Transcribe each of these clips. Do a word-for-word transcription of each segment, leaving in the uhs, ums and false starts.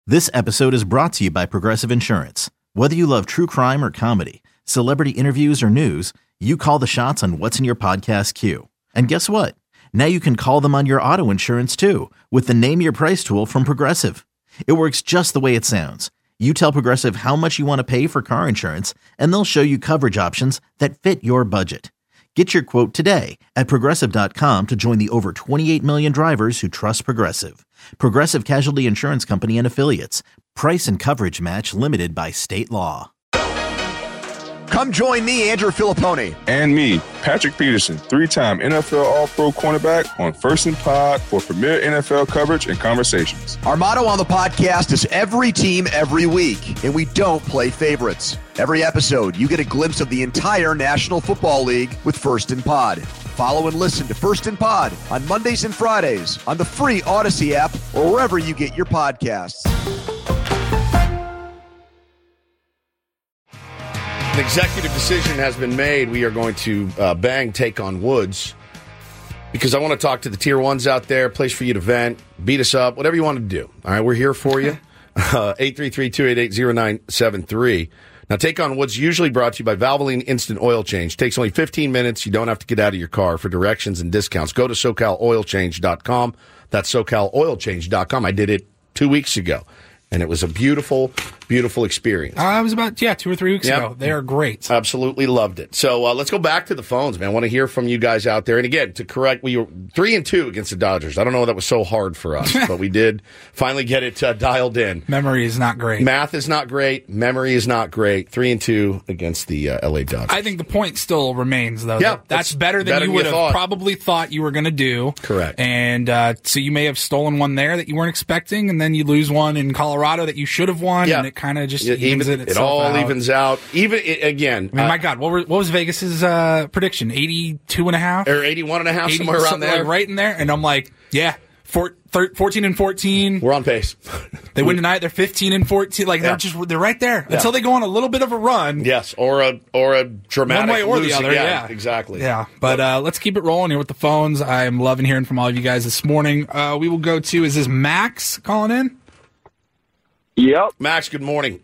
This episode is brought to you by Progressive Insurance. Whether you love true crime or comedy, celebrity interviews or news, you call the shots on what's in your podcast queue. And guess what? Now you can call them on your auto insurance too with the Name Your Price tool from Progressive. It works just the way it sounds. You tell Progressive how much you want to pay for car insurance, and they'll show you coverage options that fit your budget. Get your quote today at Progressive dot com to join the over twenty-eight million drivers who trust Progressive. Progressive Casualty Insurance Company and Affiliates. Price and coverage match limited by state law. Come join me, Andrew Filippone. And me, Patrick Peterson, three-time N F L All-Pro cornerback on First and Pod for premier N F L coverage and conversations. Our motto on the podcast is every team, every week, and we don't play favorites. Every episode, you get a glimpse of the entire National Football League with First and Pod. Follow and listen to First and Pod on Mondays and Fridays on the free Odyssey app or wherever you get your podcasts. An executive decision has been made. We are going to uh, bang take on Woods because I want to talk to the tier ones out there, place for you to vent, beat us up, whatever you want to do. All right, we're here for you. Uh, eight three three, two eight eight, zero nine seven three. Now, Take on Woods usually brought to you by Valvoline Instant Oil Change. Takes only fifteen minutes. You don't have to get out of your car. For directions and discounts, go to so cal oil change dot com. That's so cal oil change dot com. I did it two weeks ago. And it was a beautiful, beautiful experience. Uh, it was about, yeah, two or three weeks yep. ago. They are great. Absolutely loved it. So uh, let's go back to the phones, man. I want to hear from you guys out there. And again, to correct, we were three and two against the Dodgers. I don't know why that was so hard for us, but we did finally get it uh, dialed in. Memory is not great. Math is not great. Memory is not great. Three and two against the uh, L A Dodgers. I think the point still remains, though. Yeah, that, that's better than better you than would you have thought. probably thought you were going to do. Correct. And uh, so you may have stolen one there that you weren't expecting, and then you lose one in Colorado that you should have won, yeah. and it kind of just it, evens even, it itself It all out. evens out. Even it, again. I mean, uh, my God, what, were, what was Vegas's uh, prediction? eighty-two and a half? Or eighty-one and a half, eighty, somewhere around there. Like right in there. And I'm like, yeah, four, thir- fourteen and fourteen. We're on pace. They win tonight. They're fifteen and fourteen. Like, yeah. they're just, they're right there yeah. until they go on a little bit of a run. Yes, or a or a dramatic one way or losing. the other. Yeah, Yeah, exactly. Yeah, but uh, let's keep it rolling here with the phones. I'm loving hearing from all of you guys this morning. Uh, we will go to, is this Max calling in? Yep. Max, good morning.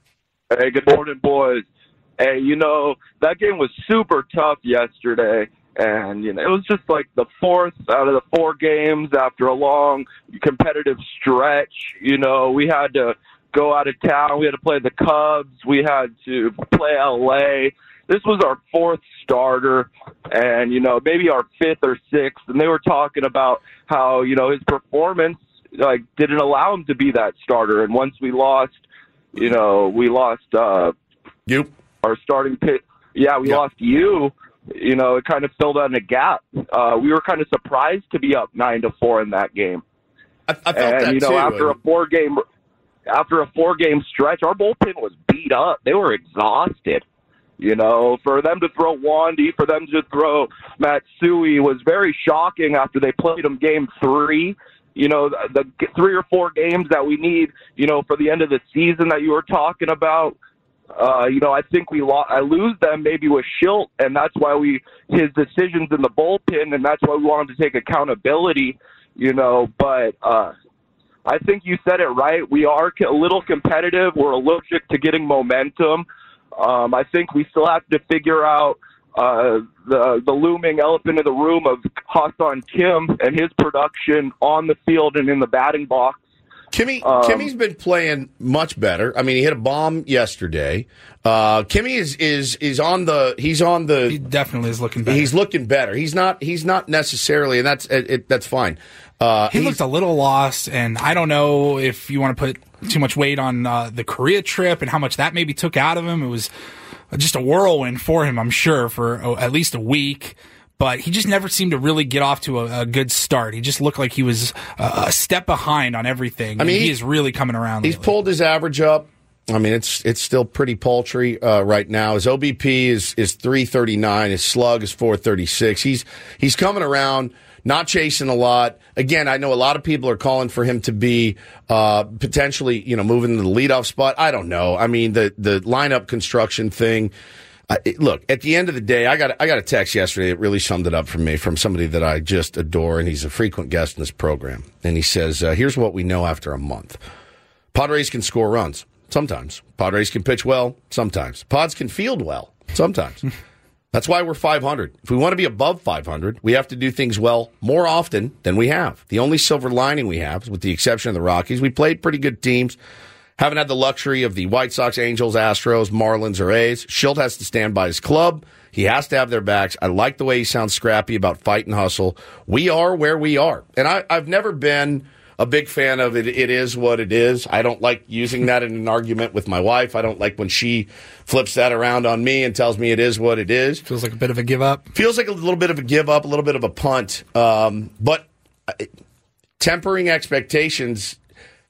Hey, good morning, boys. Hey, you know, that game was super tough yesterday, and, you know, it was just like the fourth out of the four games after a long competitive stretch. You know, we had to go out of town. We had to play the Cubs. We had to play L A. This was our fourth starter and, you know, maybe our fifth or sixth, and they were talking about how, you know, his performance, like, didn't allow him to be that starter, and once we lost, you know, we lost uh, you. our starting pit. Yeah, we yep. lost you. You know, it kind of filled in a gap. Uh, we were kind of surprised to be up nine to four in that game. I, I felt and that you know, too. after a four game, after a four game stretch, our bullpen was beat up. They were exhausted. You know, for them to throw Wandy, for them to throw Matsui was very shocking after they played him game three. You know, the, the three or four games that we need, you know, for the end of the season that you were talking about. Uh, you know, I think we lost, I lose them maybe with Schilt, and that's why we, his decisions in the bullpen, and that's why we wanted to take accountability, you know, but, uh, I think you said it right. We are a little competitive. We're allergic to getting momentum. Um, I think we still have to figure out, uh, the, the looming elephant in the room of Ha-Seong Kim and his production on the field and in the batting box. Kimmy, um, Kimmy's been playing much better. I mean, he hit a bomb yesterday. Uh, Kimmy is, is, is on the, he's on the, He definitely is looking better. he's looking better. He's not, he's not necessarily, and that's, it, it, that's fine. Uh, he looked a little lost, and I don't know if you want to put too much weight on uh, the Korea trip and how much that maybe took out of him. It was just a whirlwind for him, I'm sure, for oh, at least a week. But he just never seemed to really get off to a, a good start. He just looked like he was uh, a step behind on everything. I mean, he is really coming around. He's lately. pulled his average up. I mean, it's it's still pretty paltry uh, right now. His O B P is is three thirty-nine. His slug is four thirty-six. He's he's coming around, not chasing a lot. Again, I know a lot of people are calling for him to be uh, potentially, you know, moving to the leadoff spot. I don't know. I mean, the the lineup construction thing. Uh, it, look, at the end of the day, I got I got a text yesterday that really summed it up for me from somebody that I just adore, and he's a frequent guest in this program. And he says, uh, "Here's what we know after a month." Padres can score runs sometimes. Padres can pitch well sometimes. Pods can field well sometimes. That's why we're five hundred. If we want to be above five hundred, we have to do things well more often than we have. The only silver lining we have, with the exception of the Rockies, we played pretty good teams. Haven't had the luxury of the White Sox, Angels, Astros, Marlins, or A's. Schilt has to stand by his club. He has to have their backs. I like the way he sounds scrappy about fight and hustle. We are where we are. And I, I've never been a big fan of it. It is what it is. I don't like using that in an argument with my wife. I don't like when she flips that around on me and tells me it is what it is. Feels like a bit of a give up. Feels like a little bit of a give up, a little bit of a punt. Um, but tempering expectations...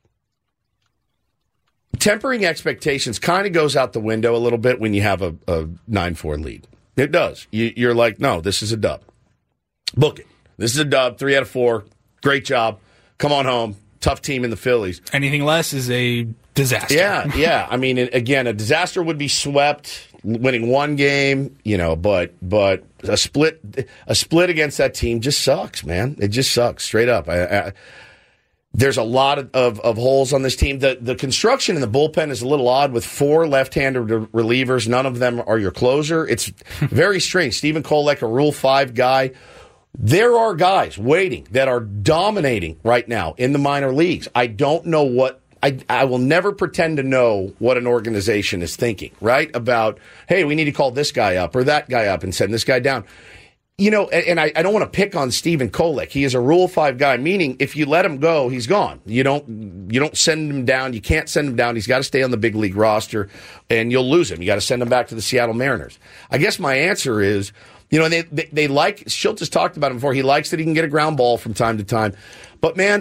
Tempering expectations kind of goes out the window a little bit when you have a, a nine four lead. It does. You, you're like, no, this is a dub. Book it. This is a dub. Three out of four. Great job. Come on home. Tough team in the Phillies. Anything less is a disaster. Yeah, yeah. I mean, again, a disaster would be swept, winning one game, you know, but but a split a split against that team just sucks, man. It just sucks, straight up. I, I, There's a lot of, of, of holes on this team. The the construction in the bullpen is a little odd with four left-handed relievers. None of them are your closer. It's very strange. Stephen Kolek, a Rule five guy. There are guys waiting that are dominating right now in the minor leagues. I don't know what I, I will never pretend to know what an organization is thinking, right? About, hey, we need to call this guy up or that guy up and send this guy down. You know, and, and I, I don't want to pick on Stephen Kolek. He is a Rule five guy, meaning if you let him go, he's gone. You don't you don't send him down. You can't send him down. He's got to stay on the big league roster, and you'll lose him. You got to send him back to the Seattle Mariners. I guess my answer is, you know, they, they, they like, Schilt has talked about him before. He likes that he can get a ground ball from time to time. But, man,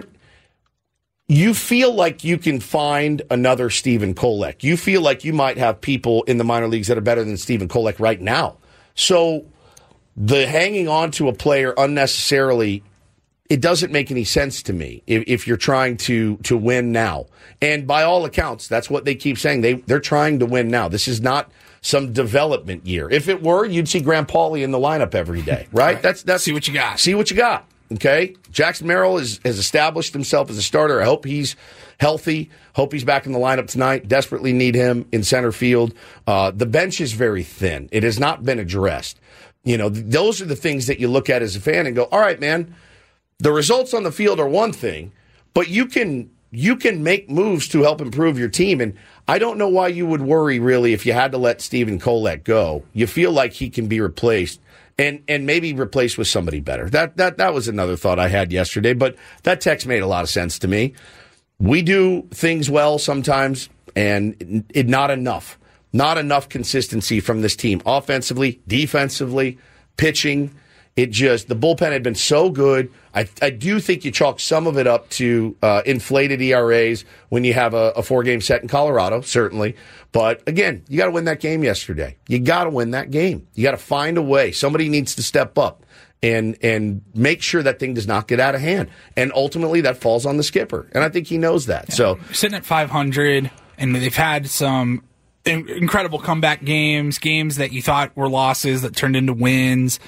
you feel like you can find another Stephen Kolek. You feel like you might have people in the minor leagues that are better than Stephen Kolek right now. So the hanging on to a player unnecessarily, it doesn't make any sense to me if, if you're trying to to win now. And by all accounts, that's what they keep saying. They, they're trying to win now. This is not some development year. If it were, you'd see Graham Pauley in the lineup every day, right? right. That's that's see what you got. See what you got. Okay, Jackson Merrill is, has established himself as a starter. I hope he's healthy. Hope he's back in the lineup tonight. Desperately need him in center field. Uh, the bench is very thin. It has not been addressed. You know, th- those are the things that you look at as a fan and go, all right, man, the results on the field are one thing, but you can you can make moves to help improve your team. And I don't know why you would worry, really, if you had to let Stephen Kolek go. You feel like he can be replaced. And and maybe replaced with somebody better. That that that was another thought I had yesterday, but that text made a lot of sense to me. We do things well sometimes, and it, it not enough. Not enough consistency from this team. Offensively, defensively, pitching. It just, the bullpen had been so good. I, I do think you chalk some of it up to uh, inflated E R As when you have a, a four-game set in Colorado, certainly. But, again, you got to win that game yesterday. You got to win that game. You got to find a way. Somebody needs to step up and and make sure that thing does not get out of hand. And ultimately, that falls on the skipper. And I think he knows that. Yeah. So sitting at five hundred, and they've had some incredible comeback games, games that you thought were losses that turned into wins.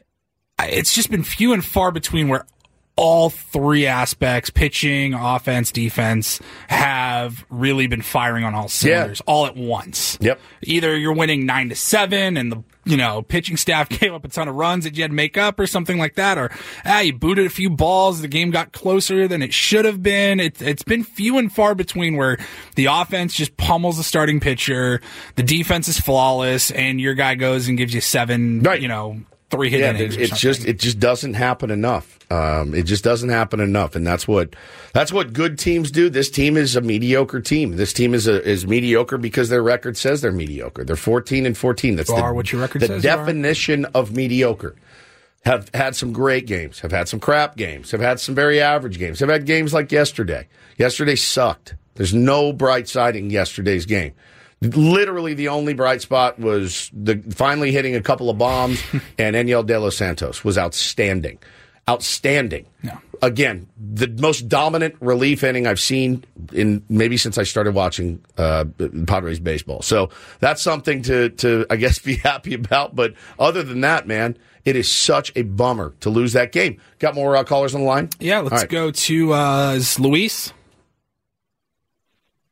It's just been few and far between where all three aspects, pitching, offense, defense, have really been firing on all cylinders, yeah. all at once. Yep. Either you're winning nine to seven, and the you know pitching staff gave up a ton of runs that you had to make up, or something like that, or ah, you booted a few balls, the game got closer than it should have been. It, it's been few and far between where the offense just pummels the starting pitcher, the defense is flawless, and your guy goes and gives you seven, right. you know. Three hit yeah, innings. It, it's just it just doesn't happen enough. Um, it just doesn't happen enough, and that's what that's what good teams do. This team is a mediocre team. This team is a, is mediocre because their record says they're mediocre. They're fourteen and fourteen. That's you the, are what your record the says definition of mediocre. Have had some great games. Have had some crap games. Have had some very average games. Have had games like yesterday. Yesterday sucked. There's no bright side in yesterday's game. Literally, the only bright spot was the finally hitting a couple of bombs, and Enyel De Los Santos was outstanding. Outstanding. Yeah. Again, the most dominant relief inning I've seen in maybe since I started watching uh, Padres baseball. So that's something to, to, I guess, be happy about. But other than that, man, it is such a bummer to lose that game. Got more uh, callers on the line? Yeah, let's right. go to uh, Luis.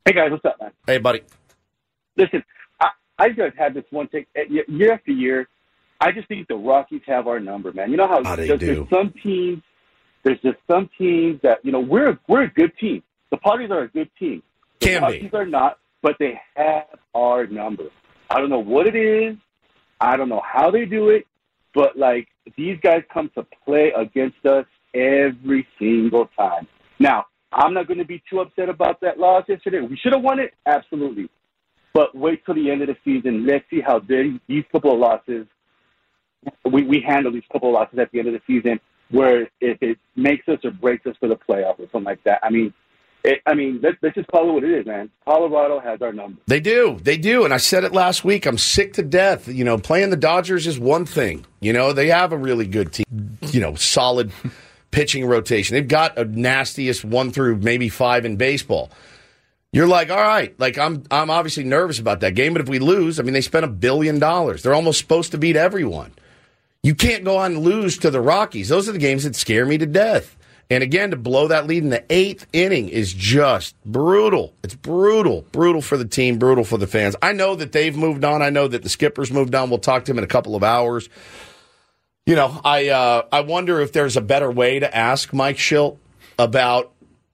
Hey, guys, what's up, man? Hey, buddy. Listen, I, I just had this one thing. Year after year, I just think the Rockies have our number, man. You know how oh, they there's, do. there's some teams, there's just some teams that, you know, we're we're a good team. The Padres are a good team. The Can Rockies be. are not, but they have our number. I don't know what it is. I don't know how they do it, but, like, these guys come to play against us every single time. Now, I'm not going to be too upset about that loss yesterday. We should have won it, absolutely. But wait till the end of the season. Let's see how they, these couple of losses, we, we handle these couple of losses at the end of the season, where if it makes us or breaks us for the playoffs or something like that. I mean, it, I mean, let's, let's just call it what it is, man. Colorado has our number. They do. They do. And I said it last week. I'm sick to death. You know, playing the Dodgers is one thing. You know, they have a really good team, you know, solid pitching rotation. They've got a nastiest one through maybe five in baseball. You're like, all right, like I'm I'm obviously nervous about that game, but if we lose, I mean, they spent a billion dollars. They're almost supposed to beat everyone. You can't go on and lose to the Rockies. Those are the games that scare me to death. And again, to blow that lead in the eighth inning is just brutal. It's brutal. Brutal for the team, brutal for the fans. I know that they've moved on. I know that the skipper's moved on. We'll talk to him in a couple of hours. You know, I uh, I wonder if there's a better way to ask Mike Shildt about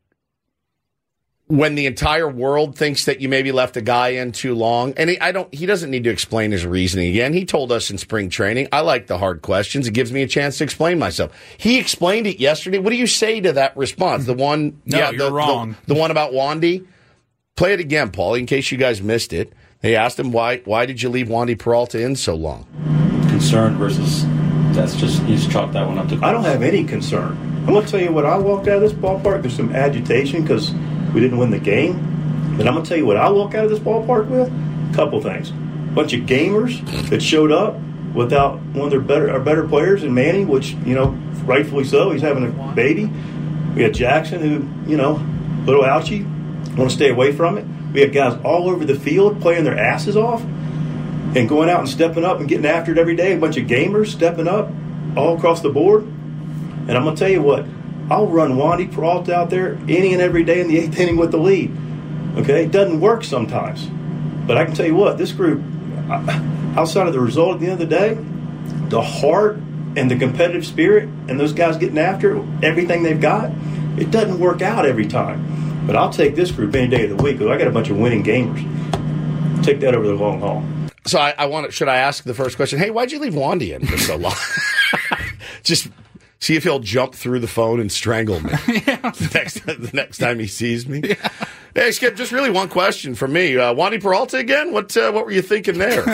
when the entire world thinks that you maybe left a guy in too long. And he, I don't. He doesn't need to explain his reasoning again. He told us in spring training, I like the hard questions. It gives me a chance to explain myself. He explained it yesterday. What do you say to that response? The one, no, yeah, you're the, wrong. The, the one about Wandy? Play it again, Paulie, in case you guys missed it. They asked him, why, why did you leave Wandy Peralta in so long? Concerned versus... That's just, you just chalk that one up to... I don't have any concern. I'm going to tell you what, I walked out of this ballpark, there's some agitation because we didn't win the game. But I'm going to tell you what I walk out of this ballpark with, a couple things. A bunch of gamers that showed up without one of their better our better players in Manny, which, you know, rightfully so. He's having a baby. We had Jackson, who, you know, a little ouchy, want to stay away from it. We had guys all over the field playing their asses off and going out and stepping up and getting after it every day. A bunch of gamers stepping up all across the board. And I'm going to tell you what, I'll run Wandy Peralta out there any and every day in the eighth inning with the lead. Okay? It doesn't work sometimes. But I can tell you what, this group, outside of the result at the end of the day, the heart and the competitive spirit and those guys getting after everything they've got, it doesn't work out every time. But I'll take this group any day of the week because I got a bunch of winning gamers. Take that over the long haul. So I, I want to, should I ask the first question? Hey, why'd you leave Wandy in for so long? Just see if he'll jump through the phone and strangle me yeah. the, next, the next time he sees me. Yeah. Hey, Skip, just really one question from me. Uh, Wandy Peralta again? What uh, what were you thinking there?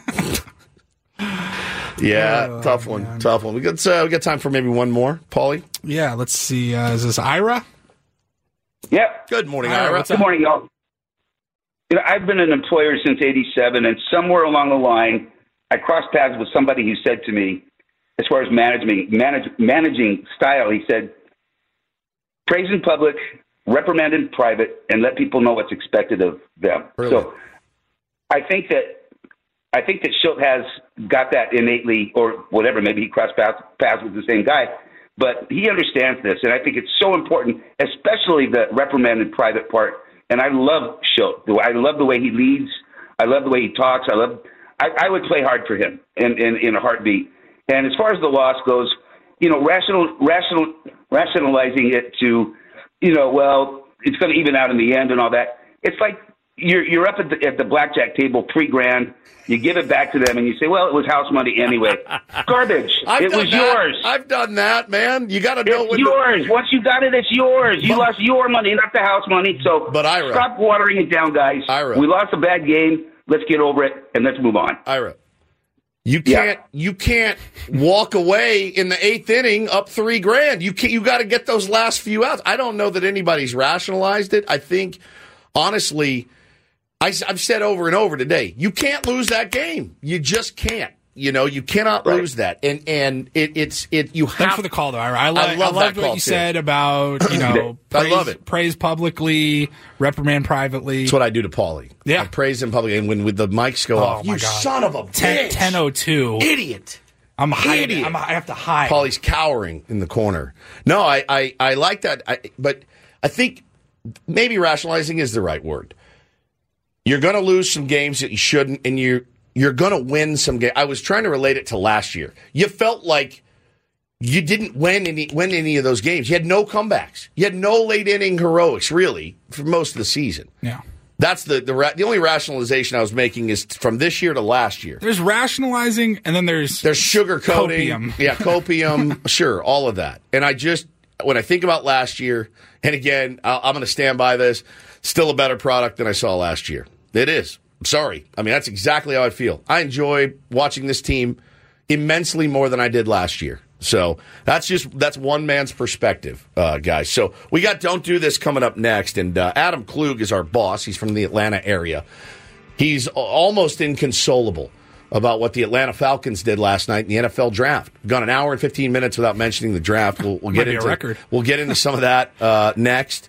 yeah, oh, tough one, man. tough one. We got uh, we got time for maybe one more, Paulie. Yeah, let's see. Uh, is this Ira? Yep. Good morning, Ira. Ira. What's Good up? morning, y'all. You know, I've been an employer since eighty-seven, and somewhere along the line, I crossed paths with somebody who said to me, as far as managing, manage, managing style, he said, praise in public, reprimand in private, and let people know what's expected of them. Really? So I think that I think that Shildt has got that innately, or whatever, maybe he crossed paths, paths with the same guy, but he understands this, and I think it's so important, especially the reprimand in private part. And I love Shildt. I love the way he leads. I love the way he talks. I love. I, I would play hard for him in, in, in a heartbeat. And as far as the loss goes, you know, rational, rational, rationalizing it to, you know, well, it's going to even out in the end and all that. It's like you're you're up at the, at the blackjack table pre-grand. You give it back to them, and you say, well, it was house money anyway. Garbage. I've it done was that. yours. I've done that, man. You got to know it's when yours. The... Once you got it, it's yours. You but, lost your money, not the house money. So but Ira, stop watering it down, guys. Ira. We lost a bad game. Let's get over it, and let's move on. Ira, you can't yeah. you can't walk away in the eighth inning up three grand. You can't, you got to get those last few outs. I don't know that anybody's rationalized it. I think, honestly, I, I've said over and over today, you can't lose that game. You just can't. You know, you cannot right. lose that. And and it, it's it. You have. Thanks for the call, though. Ira. I, lo- I love I loved that what call you too. said about you know. praise, I love it. Praise publicly, reprimand privately. That's what I do to Paulie. Yeah, I praise him publicly, and when with the mics go oh, off, my you God. son of a bitch, ten oh two, idiot. I'm hiding. Idiot. I'm, I have to hide. Paulie's cowering in the corner. No, I I, I like that, I, but I think maybe rationalizing is the right word. You're going to lose some games that you shouldn't, and you're, you're going to win some games. I was trying to relate it to last year. You felt like you didn't win any, win any of those games. You had no comebacks. You had no late-inning heroics, really, for most of the season. Yeah. That's the the, ra- the only rationalization I was making is from this year to last year. There's rationalizing, and then there's there's sugarcoating, copium. yeah, copium, sure, all of that. And I just when I think about last year, and again, I'll, I'm going to stand by this. Still a better product than I saw last year. It is. I'm sorry. I mean, that's exactly how I feel. I enjoy watching this team immensely more than I did last year. So that's just that's one man's perspective, uh, guys. So we got Don't Do This coming up next, and uh, Adam Klug is our boss. He's from the Atlanta area. He's almost inconsolable about what the Atlanta Falcons did last night in the N F L draft. We've gone an hour and fifteen minutes without mentioning the draft. We'll, we'll get Might be into a record. We'll get into some of that uh, next.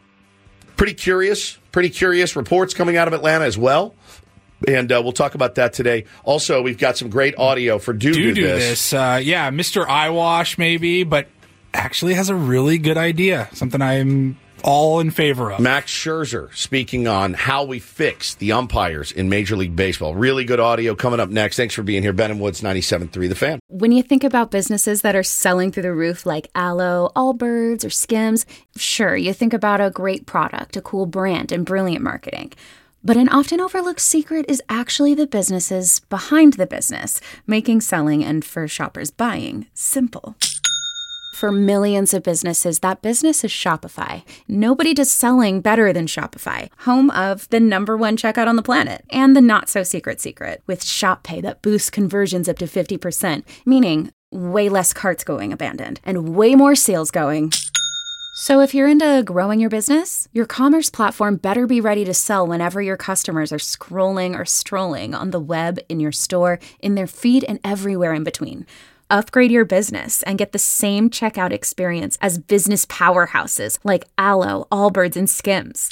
Pretty curious, pretty curious reports coming out of Atlanta as well. And uh, we'll talk about that today. Also, we've got some great audio for Do Do, Do, do This. this. Uh, yeah, Mister Eyewash maybe, but actually has a really good idea. Something I'm all in favor of. Max Scherzer speaking on how we fix the umpires in Major League Baseball. Really good audio coming up next. Thanks for being here. Ben and Woods, ninety-seven point three The Fan. When you think about businesses that are selling through the roof like Aloe, Allbirds, or Skims, sure, you think about a great product, a cool brand, and brilliant marketing. But an often overlooked secret is actually the businesses behind the business, making selling and for shoppers buying simple. For millions of businesses, that business is Shopify. Nobody does selling better than Shopify, home of the number one checkout on the planet, and the not-so-secret secret, with Shop Pay that boosts conversions up to fifty percent, meaning way less carts going abandoned, and way more sales going. So if you're into growing your business, your commerce platform better be ready to sell whenever your customers are scrolling or strolling on the web, in your store, in their feed, and everywhere in between. Upgrade your business and get the same checkout experience as business powerhouses like Aloe, Allbirds, and Skims.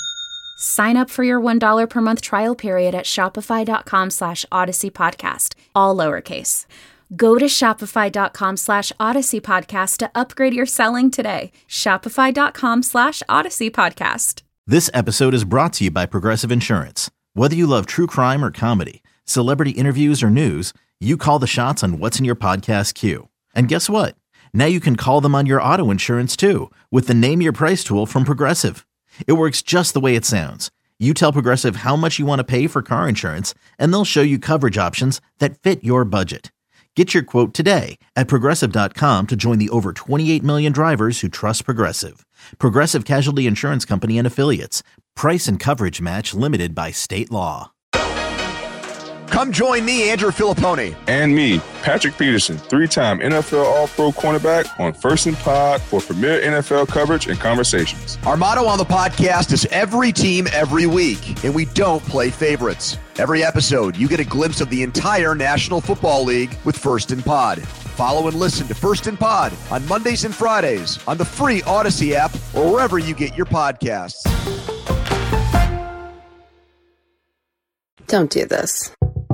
Sign up for your one dollar per month trial period at shopify.com slash Odyssey Podcast, all lowercase. Go to shopify.com slash Odyssey Podcast to upgrade your selling today. Shopify.com slash Odyssey Podcast. This episode is brought to you by Progressive Insurance. Whether you love true crime or comedy, celebrity interviews or news, you call the shots on what's in your podcast queue. And guess what? Now you can call them on your auto insurance too with the Name Your Price tool from Progressive. It works just the way it sounds. You tell Progressive how much you want to pay for car insurance, and they'll show you coverage options that fit your budget. Get your quote today at Progressive dot com to join the over twenty-eight million drivers who trust Progressive. Progressive Casualty Insurance Company and Affiliates. Price and coverage match limited by state law. Come join me, Andrew Filippone. And me, Patrick Peterson, three-time N F L All-Pro cornerback on First and Pod for premier N F L coverage and conversations. Our motto on the podcast is every team, every week, and we don't play favorites. Every episode, you get a glimpse of the entire National Football League with First and Pod. Follow and listen to First and Pod on Mondays and Fridays on the free Odyssey app or wherever you get your podcasts. Don't do this.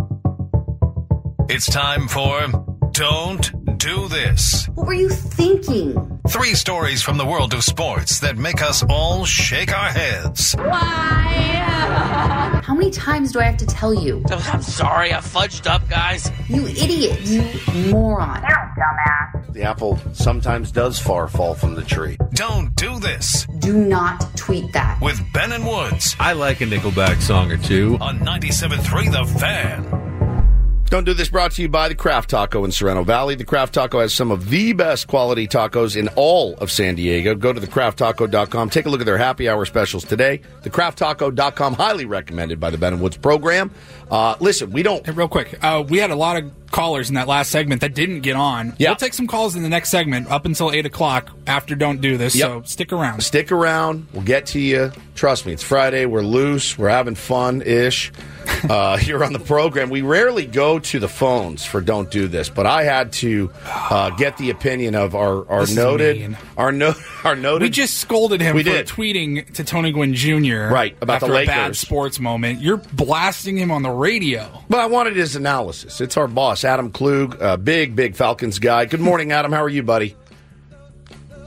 It's time for Don't Do This. What were you thinking? Three stories from the world of sports that make us all shake our heads. Why? How many times do I have to tell you? I'm sorry, I fudged up, guys. You idiot. You moron. You dumbass. The apple sometimes does far fall from the tree. Don't do this. Do not tweet that. With Ben and Woods. I like a Nickelback song or two. On ninety-seven point three The Fan. Don't Do This brought to you by the Craft Taco in Sorrento Valley. The Craft Taco has some of the best quality tacos in all of San Diego. Go to the craft taco dot com. Take a look at their happy hour specials today. the craft taco dot com, highly recommended by the Ben and Woods program. Uh, listen, we don't... Hey, real quick, uh, we had a lot of callers in that last segment that didn't get on. Yeah. We'll take some calls in the next segment up until eight o'clock after Don't Do This, Yep. so stick around. Stick around. We'll get to you. Trust me, it's Friday. We're loose. We're having fun-ish uh, here on the program. We rarely go to the phones for Don't Do This, but I had to uh, get the opinion of our, our noted... Our, no, our noted... We just scolded him we for did. tweeting to Tony Gwynn Junior Right, about after the Lakers. a bad sports moment. You're blasting him on the radio. But I wanted his analysis. It's our boss, Adam Klug, a big, big Falcons guy. Good morning, Adam. How are you, buddy?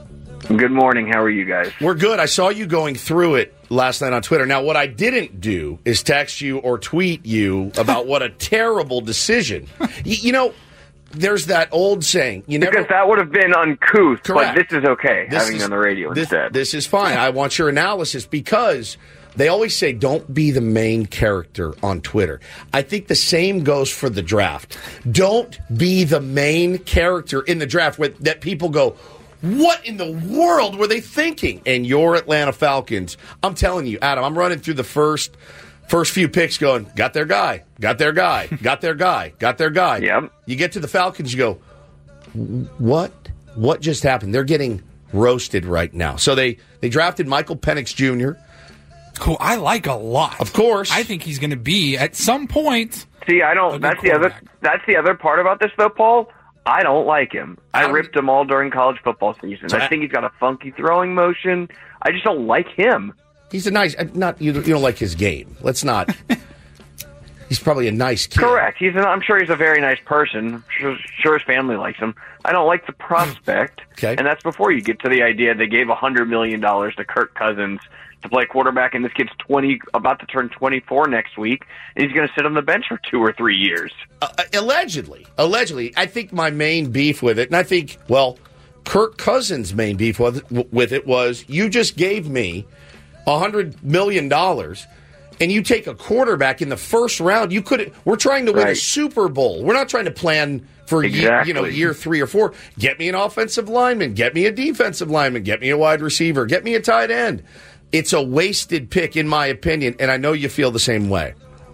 Good morning. How are you guys? We're good. I saw you going through it last night on Twitter. Now, what I didn't do is text you or tweet you about what a terrible decision. you, you know, there's that old saying. You never, because that would have been uncouth, correct. But this is okay, this having is, on the radio this, instead. This is fine. I want your analysis because they always say don't be the main character on Twitter. I think the same goes for the draft. Don't be the main character in the draft where, that people go, what in the world were they thinking? And your Atlanta Falcons, I'm telling you, Adam, I'm running through the first first few picks going, got their guy, got their guy, got their guy, got their guy. Yep. You get to the Falcons, you go, what? What just happened? They're getting roasted right now. So they, they drafted Michael Penix Junior Who I like a lot. Of course. I think he's going to be, at some point. See, I don't, that's the other, that's the other part about this, though, Paul. I don't like him. I um, ripped him all during college football season. So I think he's got a funky throwing motion. I just don't like him. He's a nice, not you. You don't like his game. Let's not. He's probably a nice kid. Correct. He's. An, I'm sure he's a very nice person. Sure, sure, his family likes him. I don't like the prospect. Okay. And that's before you get to the idea they gave a hundred million dollars to Kirk Cousins to play quarterback, and this kid's twenty, about to turn twenty-four next week, and he's going to sit on the bench for two or three years. Uh, allegedly, allegedly, I think my main beef with it, and I think, well, Kirk Cousins' main beef with it, with it was you just gave me a hundred million dollars, and you take a quarterback in the first round. You could. We're trying to win right. a Super Bowl. We're not trying to plan for exactly. year, you know year three or four. Get me an offensive lineman. Get me a defensive lineman. Get me a wide receiver. Get me a tight end. It's a wasted pick, in my opinion, and I know you feel the same way.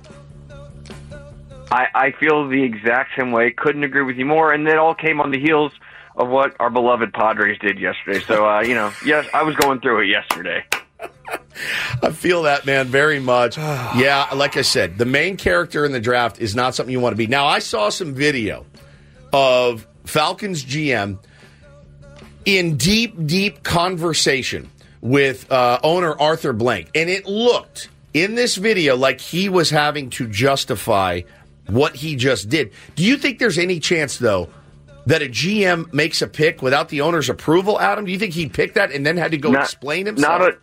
I, I feel the exact same way. Couldn't agree with you more, and it all came on the heels of what our beloved Padres did yesterday. So, uh, you know, yes, I was going through it yesterday. I feel that, man, very much. Yeah, like I said, the main character in the draft is not something you want to be. Now, I saw some video of Falcons G M in deep, deep conversation with uh, owner Arthur Blank, and it looked in this video like he was having to justify what he just did. Do you think there's any chance, though, that a G M makes a pick without the owner's approval, Adam? Do you think he picked that and then had to go not, explain himself? Not a,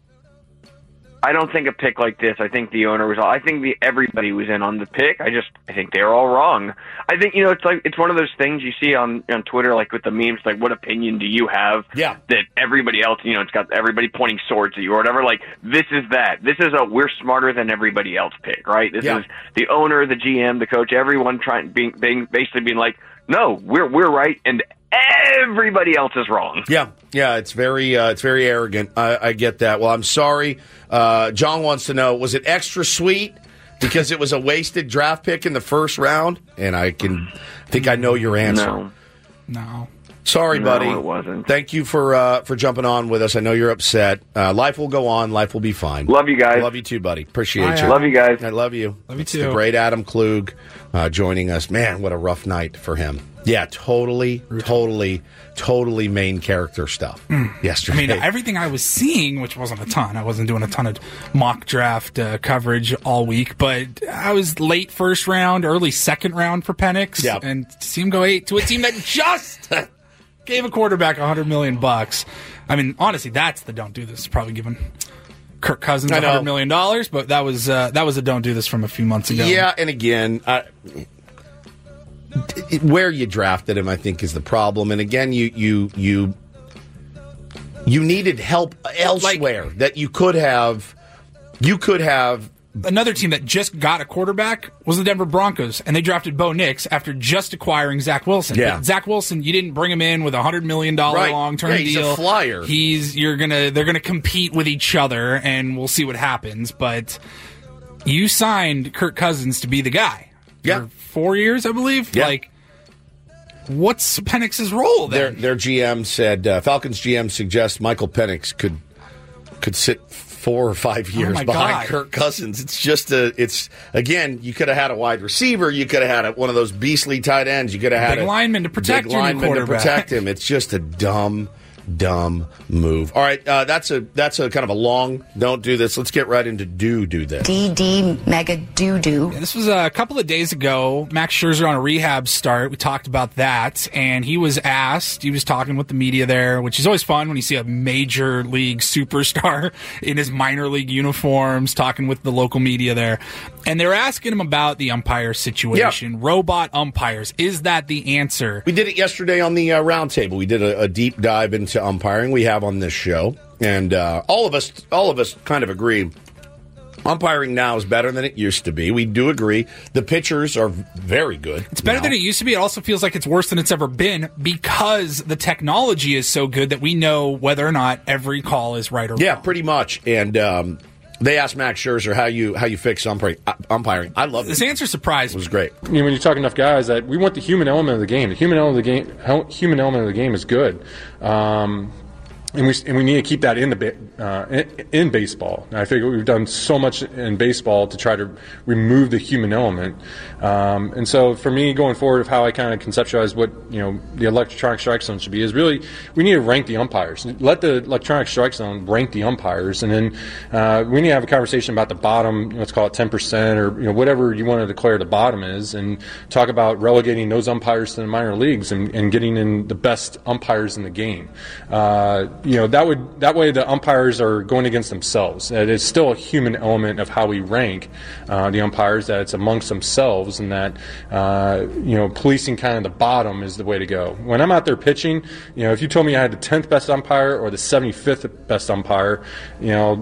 I don't think a pick like this. I think the owner was. I think the everybody was in on the pick. I just. I think they were all wrong. I think you know. It's like it's one of those things you see on on Twitter, like with the memes. Like, what opinion do you have? Yeah. That everybody else, you know, it's got everybody pointing swords at you or whatever. Like, this is that. This is a we're smarter than everybody else pick, right? This yeah. is the owner, the G M, the coach, everyone trying being, being basically being like, no, we're we're right and everybody else is wrong. Yeah, yeah, it's very, uh, it's very arrogant. I, I get that. Well, I'm sorry. Uh, John wants to know: was it extra sweet because it was a wasted draft pick in the first round? And I can I think I know your answer. No, no. Sorry, no, buddy. It wasn't. Thank you for uh, for jumping on with us. I know you're upset. Uh, life will go on. Life will be fine. Love you guys. Love you too, buddy. Appreciate Hi, you. Love you guys. I love you. Love you it's too. The great Adam Klug uh, joining us. Man, what a rough night for him. Yeah, totally, totally, totally main character stuff mm. yesterday. I mean, everything I was seeing, which wasn't a ton. I wasn't doing a ton of mock draft uh, coverage all week, but I was late first round, early second round for Penix, yep. and to see him go eight to a team that just gave a quarterback a hundred million bucks. I mean, honestly, that's the don't do this. Probably given Kirk Cousins a hundred million dollars, but that was uh, that was a don't do this from a few months ago. Yeah, and again. I, Where you drafted him, I think, is the problem. And again, you you you you needed help elsewhere like, that you could have. You could have another team that just got a quarterback was the Denver Broncos, and they drafted Bo Nix after just acquiring Zach Wilson. Yeah. But Zach Wilson, you didn't bring him in with a hundred million dollar right. long term yeah, he's deal. A flyer. He's you're gonna they're gonna compete with each other, and we'll see what happens. But you signed Kirk Cousins to be the guy. Yeah. For four years, I believe. Yeah. Like, what's Penix's role Their, then? their G M said, uh, Falcons G M suggests Michael Penix could could sit four or five years oh behind God. Kirk Cousins. It's just a, it's, again, you could have had a wide receiver. You could have had a, one of those beastly tight ends. You could have had big a lineman to protect big your lineman to quarterback. protect him. It's just a dumb, dumb move. All right, uh, that's a that's a kind of a long don't do this. Let's get right into do do this. D D mega doo doo. Yeah, this was a couple of days ago. Max Scherzer on a rehab start. We talked about that, and he was asked. He was talking with the media there, which is always fun when you see a major league superstar in his minor league uniforms talking with the local media there. And they were asking him about the umpire situation. Yep. Robot umpires. Is that the answer? We did it yesterday on the uh, roundtable. We did a, a deep dive into umpiring. We have on this show, and uh, all of us, all of us, kind of agree. Umpiring now is better than it used to be. We do agree. The pitchers are very good. It's better now. than it used to be. It also feels like it's worse than it's ever been because the technology is so good that we know whether or not every call is right or yeah, wrong. Yeah, pretty much. And um, they asked Max Scherzer how you how you fix umpiring. Uh, umpiring. I love this it. answer. Surprised me. It was great. I mean, when you talk enough guys, that we want the human element of the game. The human element of the game. Human element of the game is good. Um, And we and we need to keep that in the uh, in, in baseball. And I figure we've done so much in baseball to try to remove the human element. Um, and so for me, going forward, of how I kind of conceptualize what you know the electronic strike zone should be is really we need to rank the umpires. Let the electronic strike zone rank the umpires, and then uh, we need to have a conversation about the bottom. Let's call it ten percent or you know whatever you want to declare the bottom is, and talk about relegating those umpires to the minor leagues and, and getting in the best umpires in the game. Uh, You know that would that way the umpires are going against themselves. It is still a human element of how we rank uh, the umpires. That it's amongst themselves, and that uh, you know policing kind of the bottom is the way to go. When I'm out there pitching, you know if you told me I had the tenth best umpire or the seventy-fifth best umpire, you know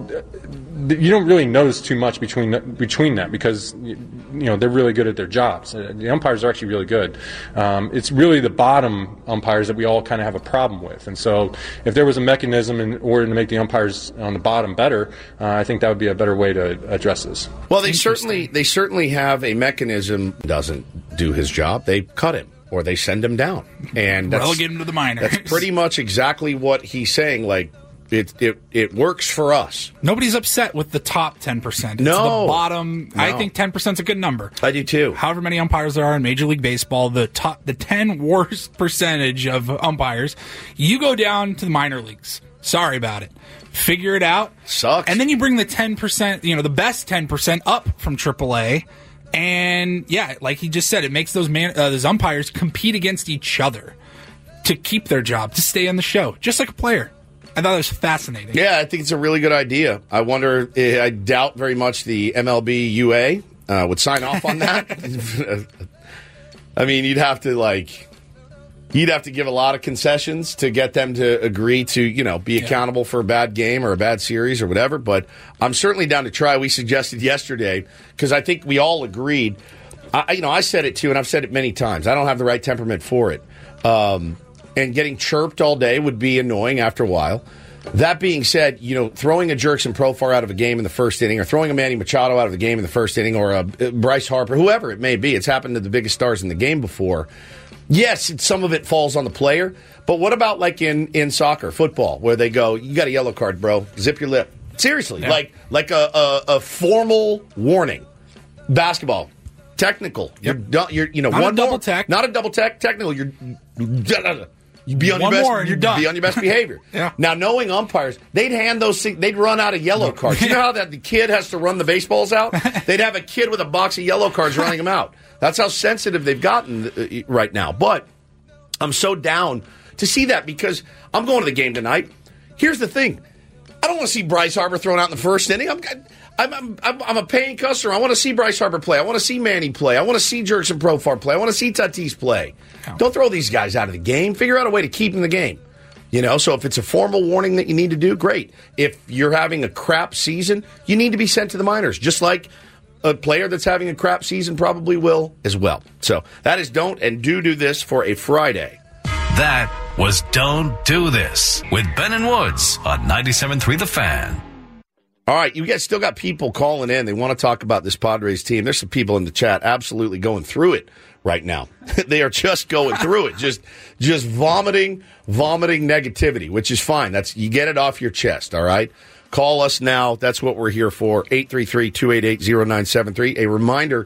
you don't really notice too much between between that because you know they're really good at their jobs. The umpires are actually really good. Um, it's really the bottom umpires that we all kind of have a problem with, and so if there was a mechanism in order to make the umpires on the bottom better, uh, I think that would be a better way to address this. Well, they certainly they certainly have a mechanism. Doesn't do his job. They cut him or they send him down, and that's, relegate him to the minors. That's pretty much exactly what he's saying. Like it it it works for us. Nobody's upset with the top ten percent. It's no, the bottom. No. I think ten percent is a good number. I do too. However many umpires there are in Major League Baseball, the top the ten worst percentage of umpires, you go down to the minor leagues. Sorry about it. Figure it out. Sucks. And then you bring the ten percent, you know, the best ten percent up from triple A. And, yeah, like he just said, it makes those man, uh, those umpires compete against each other to keep their job, to stay on the show, just like a player. I thought it was fascinating. Yeah, I think it's a really good idea. I wonder, I doubt very much the M L B U A uh, would sign off on that. I mean, you'd have to, like... You'd have to give a lot of concessions to get them to agree to, you know, be accountable for a bad game or a bad series or whatever. But I'm certainly down to try. We suggested yesterday because I think we all agreed. I, you know, I said it too, and I've said it many times. I don't have the right temperament for it. Um, and getting chirped all day would be annoying after a while. That being said, you know, throwing a Jurickson Profar out of a game in the first inning or throwing a Manny Machado out of the game in the first inning or a Bryce Harper, whoever it may be, it's happened to the biggest stars in the game before. Yes, some of it falls on the player, but what about like in, in soccer, football, where they go, you got a yellow card, bro, zip your lip. Seriously, yeah. like like a, a, a formal warning. Basketball, technical. Yep. You're done. You're you know not one a double more, tech, not a double tech. Technical. You're you be on one your best. More and you're done. Be on your best behavior. Yeah. Now, knowing umpires, they'd hand those. They'd run out of yellow cards. You know how that the kid has to run the baseballs out? They'd have a kid with a box of yellow cards running them out. That's how sensitive they've gotten right now. But I'm so down to see that because I'm going to the game tonight. Here's the thing. I don't want to see Bryce Harper thrown out in the first inning. I'm I'm, I'm, I'm a paying customer. I want to see Bryce Harper play. I want to see Manny play. I want to see Jurickson Profar play. I want to see Tatis play. Oh. Don't throw these guys out of the game. Figure out a way to keep them in the game. You know, so if it's a formal warning that you need to do, great. If you're having a crap season, you need to be sent to the minors, just like a player that's having a crap season probably will as well. So that is Don't and Do Do This for a Friday. That was Don't Do This with Ben and Woods on ninety-seven point three The Fan. All right, you guys still got people calling in. They want to talk about this Padres team. There's some people in the chat absolutely going through it right now. They are just going through it, just just vomiting, vomiting negativity, which is fine. That's you get it off your chest, all right? Call us now. That's what we're here for, eight three three, two eight eight, zero nine seven three. A reminder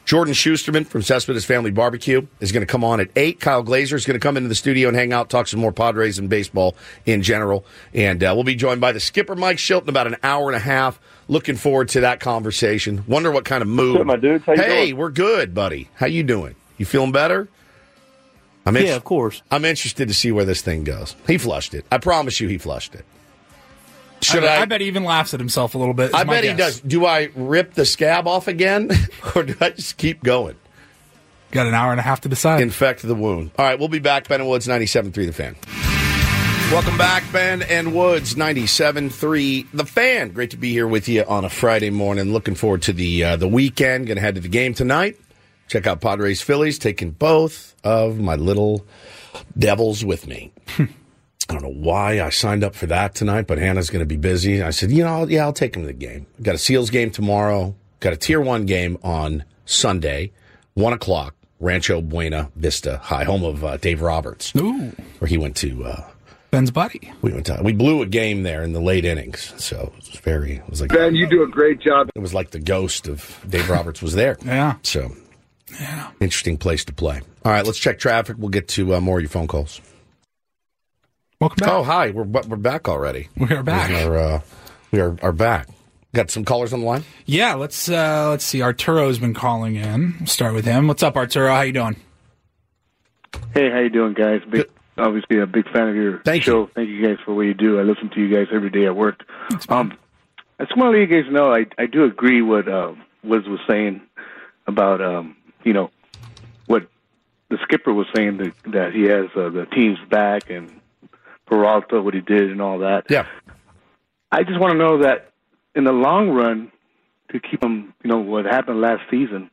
Jordan Schusterman from Cespedes Family Barbecue is going to come on at eight. Kyle Glazer is going to come into the studio and hang out, talk some more Padres and baseball in general. And uh, we'll be joined by the skipper, Mike Shildt, in about an hour and a half. Looking forward to that conversation. Wonder what kind of mood. What's up, my dudes? How you hey, doing? We're good, buddy. How you doing? You feeling better? I'm yeah, of course. I'm interested to see where this thing goes. He flushed it. I promise you he flushed it. Should I, I, I bet he even laughs at himself a little bit. I bet guess. he does. Do I rip the scab off again, or do I just keep going? Got an hour and a half to decide. Infect the wound. All right, we'll be back. Ben and Woods, ninety-seven point three The Fan. Welcome back, Ben and Woods, ninety-seven point three The Fan. Great to be here with you on a Friday morning. Looking forward to the uh, the weekend. Going to head to the game tonight. Check out Padres Phillies, taking both of my little devils with me. I don't know why I signed up for that tonight, but Hannah's going to be busy. I said, you know, yeah, I'll take him to the game. Got a Seals game tomorrow. Got a Tier one game on Sunday, one o'clock, Rancho Buena Vista High, home of uh, Dave Roberts, Ooh. where he went to uh, Ben's buddy. We went to, we blew a game there in the late innings, so it was very. It was like Ben, you do a great job. It was like the ghost of Dave Roberts was there. Yeah. So, yeah, interesting place to play. All right, let's check traffic. We'll get to uh, more of your phone calls. Welcome back. Oh, hi. We're we're back already. We are back. We are, uh, we are, are back. Got some callers on the line? Yeah, let's uh, let's see. Arturo's been calling in. We'll start with him. What's up, Arturo? How you doing? Hey, how you doing, guys? Big, obviously a big fan of your Thank show. You. Thank you guys for what you do. I listen to you guys every day at work. Um, I just want to let you guys know I, I do agree what uh, Wiz was saying about, um, you know, what the skipper was saying, that, that he has uh, the team's back and Peralta, what he did and all that. Yeah. I just want to know that in the long run, to keep them, you know, what happened last season,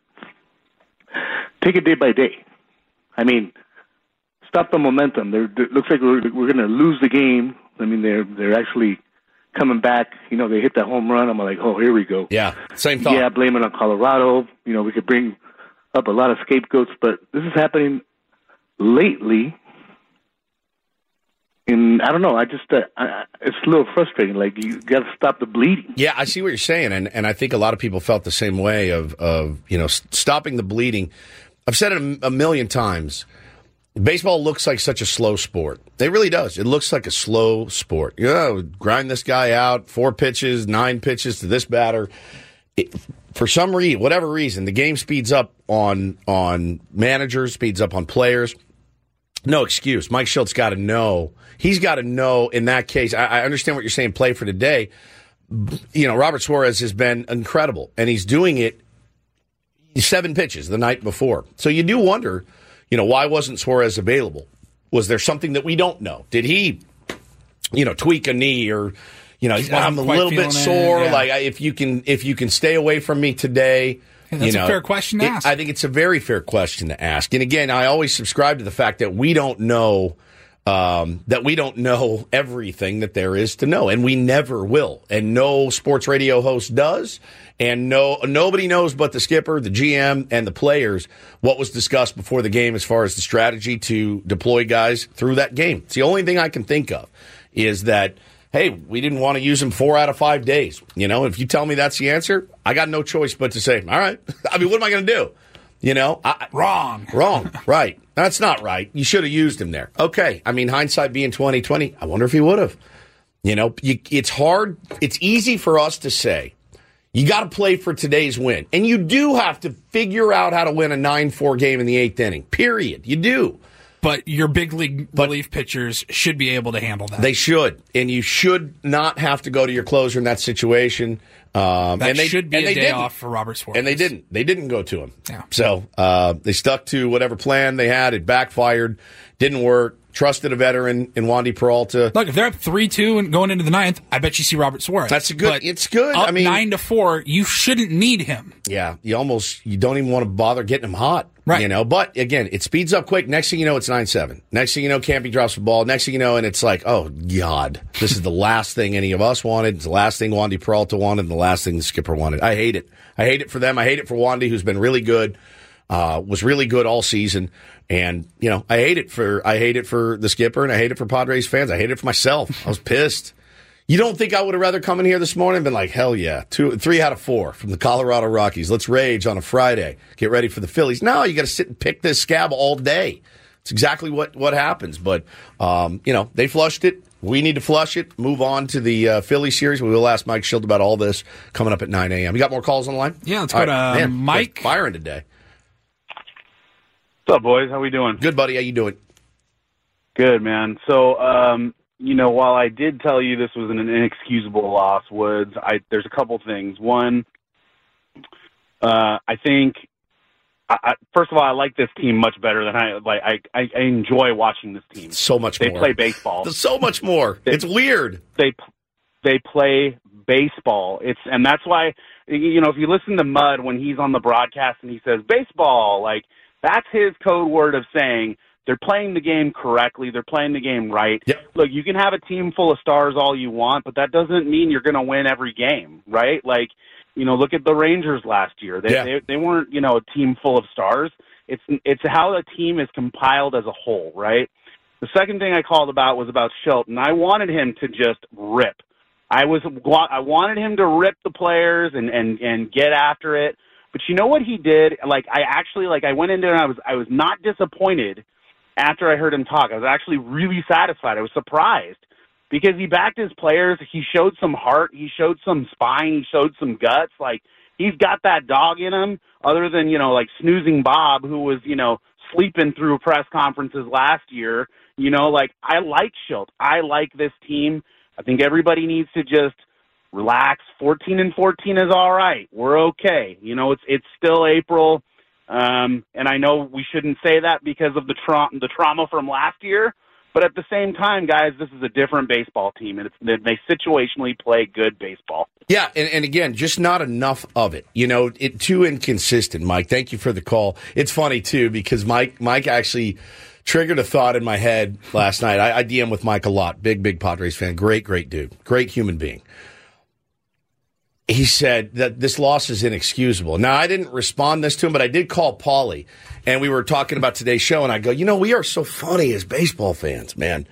take it day by day. I mean, stop the momentum. They're, it looks like we're, we're going to lose the game. I mean, they're they're actually coming back. You know, they hit that home run. I'm like, oh, here we go. Yeah, same thought. Yeah, blame it on Colorado. You know, we could bring up a lot of scapegoats, but this is happening lately. And I don't know. I just uh, I, it's a little frustrating. Like, you got to stop the bleeding. Yeah, I see what you're saying, and and I think a lot of people felt the same way of of you know stopping the bleeding. I've said it a, a million times. Baseball looks like such a slow sport. It really does. It looks like a slow sport. You know, grind this guy out, four pitches, nine pitches to this batter. It, for some reason, whatever reason, the game speeds up on on managers, speeds up on players. No excuse. Mike Shildt's got to know. He's got to know in that case. I, I understand what you're saying, play for today. You know, Robert Suarez has been incredible, and he's doing it seven pitches the night before. So you do wonder, you know, why wasn't Suarez available? Was there something that we don't know? Did he, you know, tweak a knee or, you know, I'm a little bit sore. It, yeah. Like if you can, if you can stay away from me today. Yeah, that's you know, a fair question to it, ask. I think it's a very fair question to ask. And again, I always subscribe to the fact that we don't know um, that we don't know everything that there is to know, and we never will. And no sports radio host does, and no nobody knows but the skipper, the G M, and the players what was discussed before the game as far as the strategy to deploy guys through that game. It's the only thing I can think of is that, hey, we didn't want to use him four out of five days. You know, if you tell me that's the answer, I got no choice but to say, all right. I mean, what am I going to do? You know? I, wrong. Wrong. Right. That's not right. You should have used him there. Okay. I mean, hindsight being twenty twenty, I wonder if he would have. You know, you, it's hard. It's easy for us to say, you got to play for today's win. And you do have to figure out how to win a nine four game in the eighth inning. Period. You do. But your big league relief pitchers should be able to handle that. They should. And you should not have to go to your closer in that situation. Um, that and they, should be and a they day didn't. off for Robert Suarez. And they didn't. They didn't go to him. Yeah. So uh, they stuck to whatever plan they had. It backfired. Didn't work. Trusted a veteran in Wandy Peralta. Look, if they're up three two and going into the ninth, I bet you see Robert Suarez. That's a good. But it's good. Up I mean, nine to four, you shouldn't need him. Yeah, you almost you don't even want to bother getting him hot. Right. You know, but again, it speeds up quick. Next thing you know, it's nine seven. Next thing you know, Campy drops the ball. Next thing you know, and it's like, oh God, this is the last thing any of us wanted. It's the last thing Wandy Peralta wanted, and the last thing the skipper wanted. I hate it. I hate it for them. I hate it for Wandy, who's been really good. Uh, was really good all season, and you know I hate it for I hate it for the skipper, and I hate it for Padres fans. I hate it for myself. I was pissed. You don't think I would have rather come in here this morning and been like, hell yeah, two, three out of four from the Colorado Rockies. Let's rage on a Friday. Get ready for the Phillies. No, you got to sit and pick this scab all day. It's exactly what, what happens. But, um, you know, they flushed it. We need to flush it. Move on to the uh, Philly series. We will ask Mike Schilt about all this coming up at nine a.m. You got more calls on the line? Yeah, let's go to right, man, Mike. Firing today. What's up, boys? How we doing? Good, buddy. How you doing? Good, man. So, um, you know, while I did tell you this was an inexcusable loss, Woods, I, there's a couple things. One, uh, I think, I, I, first of all, I like this team much better than I like. I, I, I enjoy watching this team. So much they more. They play baseball. So much more. They, it's weird. They they play baseball. It's and that's why, you know, if you listen to Mud when he's on the broadcast and he says baseball, like that's his code word of saying they're playing the game correctly. They're playing the game right. Yep. Look, you can have a team full of stars all you want, but that doesn't mean you're going to win every game, right? Like, you know, look at the Rangers last year. They, yeah. they they weren't, you know, a team full of stars. It's it's how a team is compiled as a whole, right? The second thing I called about was about Shelton. I wanted him to just rip. I was I wanted him to rip the players and, and, and get after it. But you know what he did? Like I actually like I went into it and I was I was not disappointed after I heard him talk. I was actually really satisfied. I was surprised because he backed his players. He showed some heart. He showed some spine. He showed some guts. Like, he's got that dog in him other than, you know, like snoozing Bob, who was, you know, sleeping through press conferences last year. You know, like, I like Schilt. I like this team. I think everybody needs to just relax. fourteen and fourteen is all right. We're okay. You know, it's it's still April. Um, and I know we shouldn't say that because of the, tra- the trauma from last year, but at the same time, guys, this is a different baseball team, and it's, they situationally play good baseball. Yeah, and, and again, just not enough of it. You know, it too inconsistent, Mike. Thank you for the call. It's funny, too, because Mike Mike actually triggered a thought in my head last night. I, I D M with Mike a lot. Big, big Padres fan. Great, great dude. Great human being. He said that this loss is inexcusable. Now, I didn't respond this to him, but I did call Paulie, and we were talking about today's show, and I go, you know, we are so funny as baseball fans, man.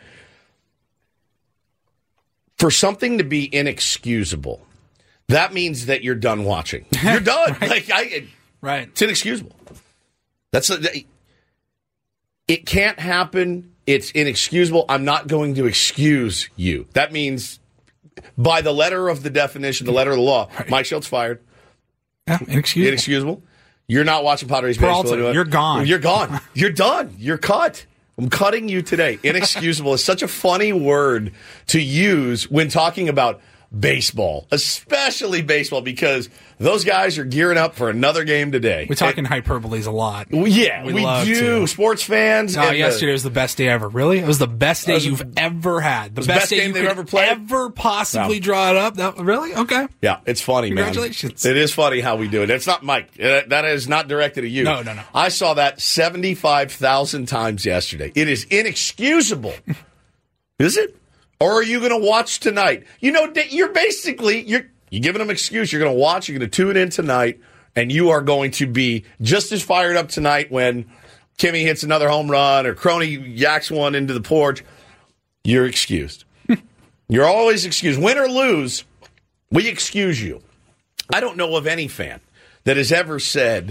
For something to be inexcusable, that means that you're done watching. You're done. right. Like I, right. It's inexcusable. That's a, it can't happen. It's inexcusable. I'm not going to excuse you. That means, by the letter of the definition, the letter of the law, right. Mike Schilt's fired. Yeah, inexcusable. Inexcusable. You're not watching Padres Peralta, baseball anymore. You're gone. You're gone. You're done. You're cut. I'm cutting you today. Inexcusable is such a funny word to use when talking about baseball, especially baseball, because those guys are gearing up for another game today. We're talking and, hyperboles a lot. Yeah, we, we do. To. Sports fans. No, yesterday the, was the best day ever. Really? It was the best day you've ever had. The best, best day you could ever played? Ever possibly no. draw it up. That, really? Okay. Yeah, it's funny, Congratulations. man. It is funny how we do it. It's not Mike. That is not directed at you. No, no, no. I saw that seventy-five thousand times yesterday. It is inexcusable. Is it? Or are you going to watch tonight? You know, you're basically, you're, you're giving them an excuse. You're going to watch, you're going to tune in tonight, and you are going to be just as fired up tonight when Kimmy hits another home run or Crony yaks one into the porch. You're excused. You're always excused. Win or lose, we excuse you. I don't know of any fan that has ever said,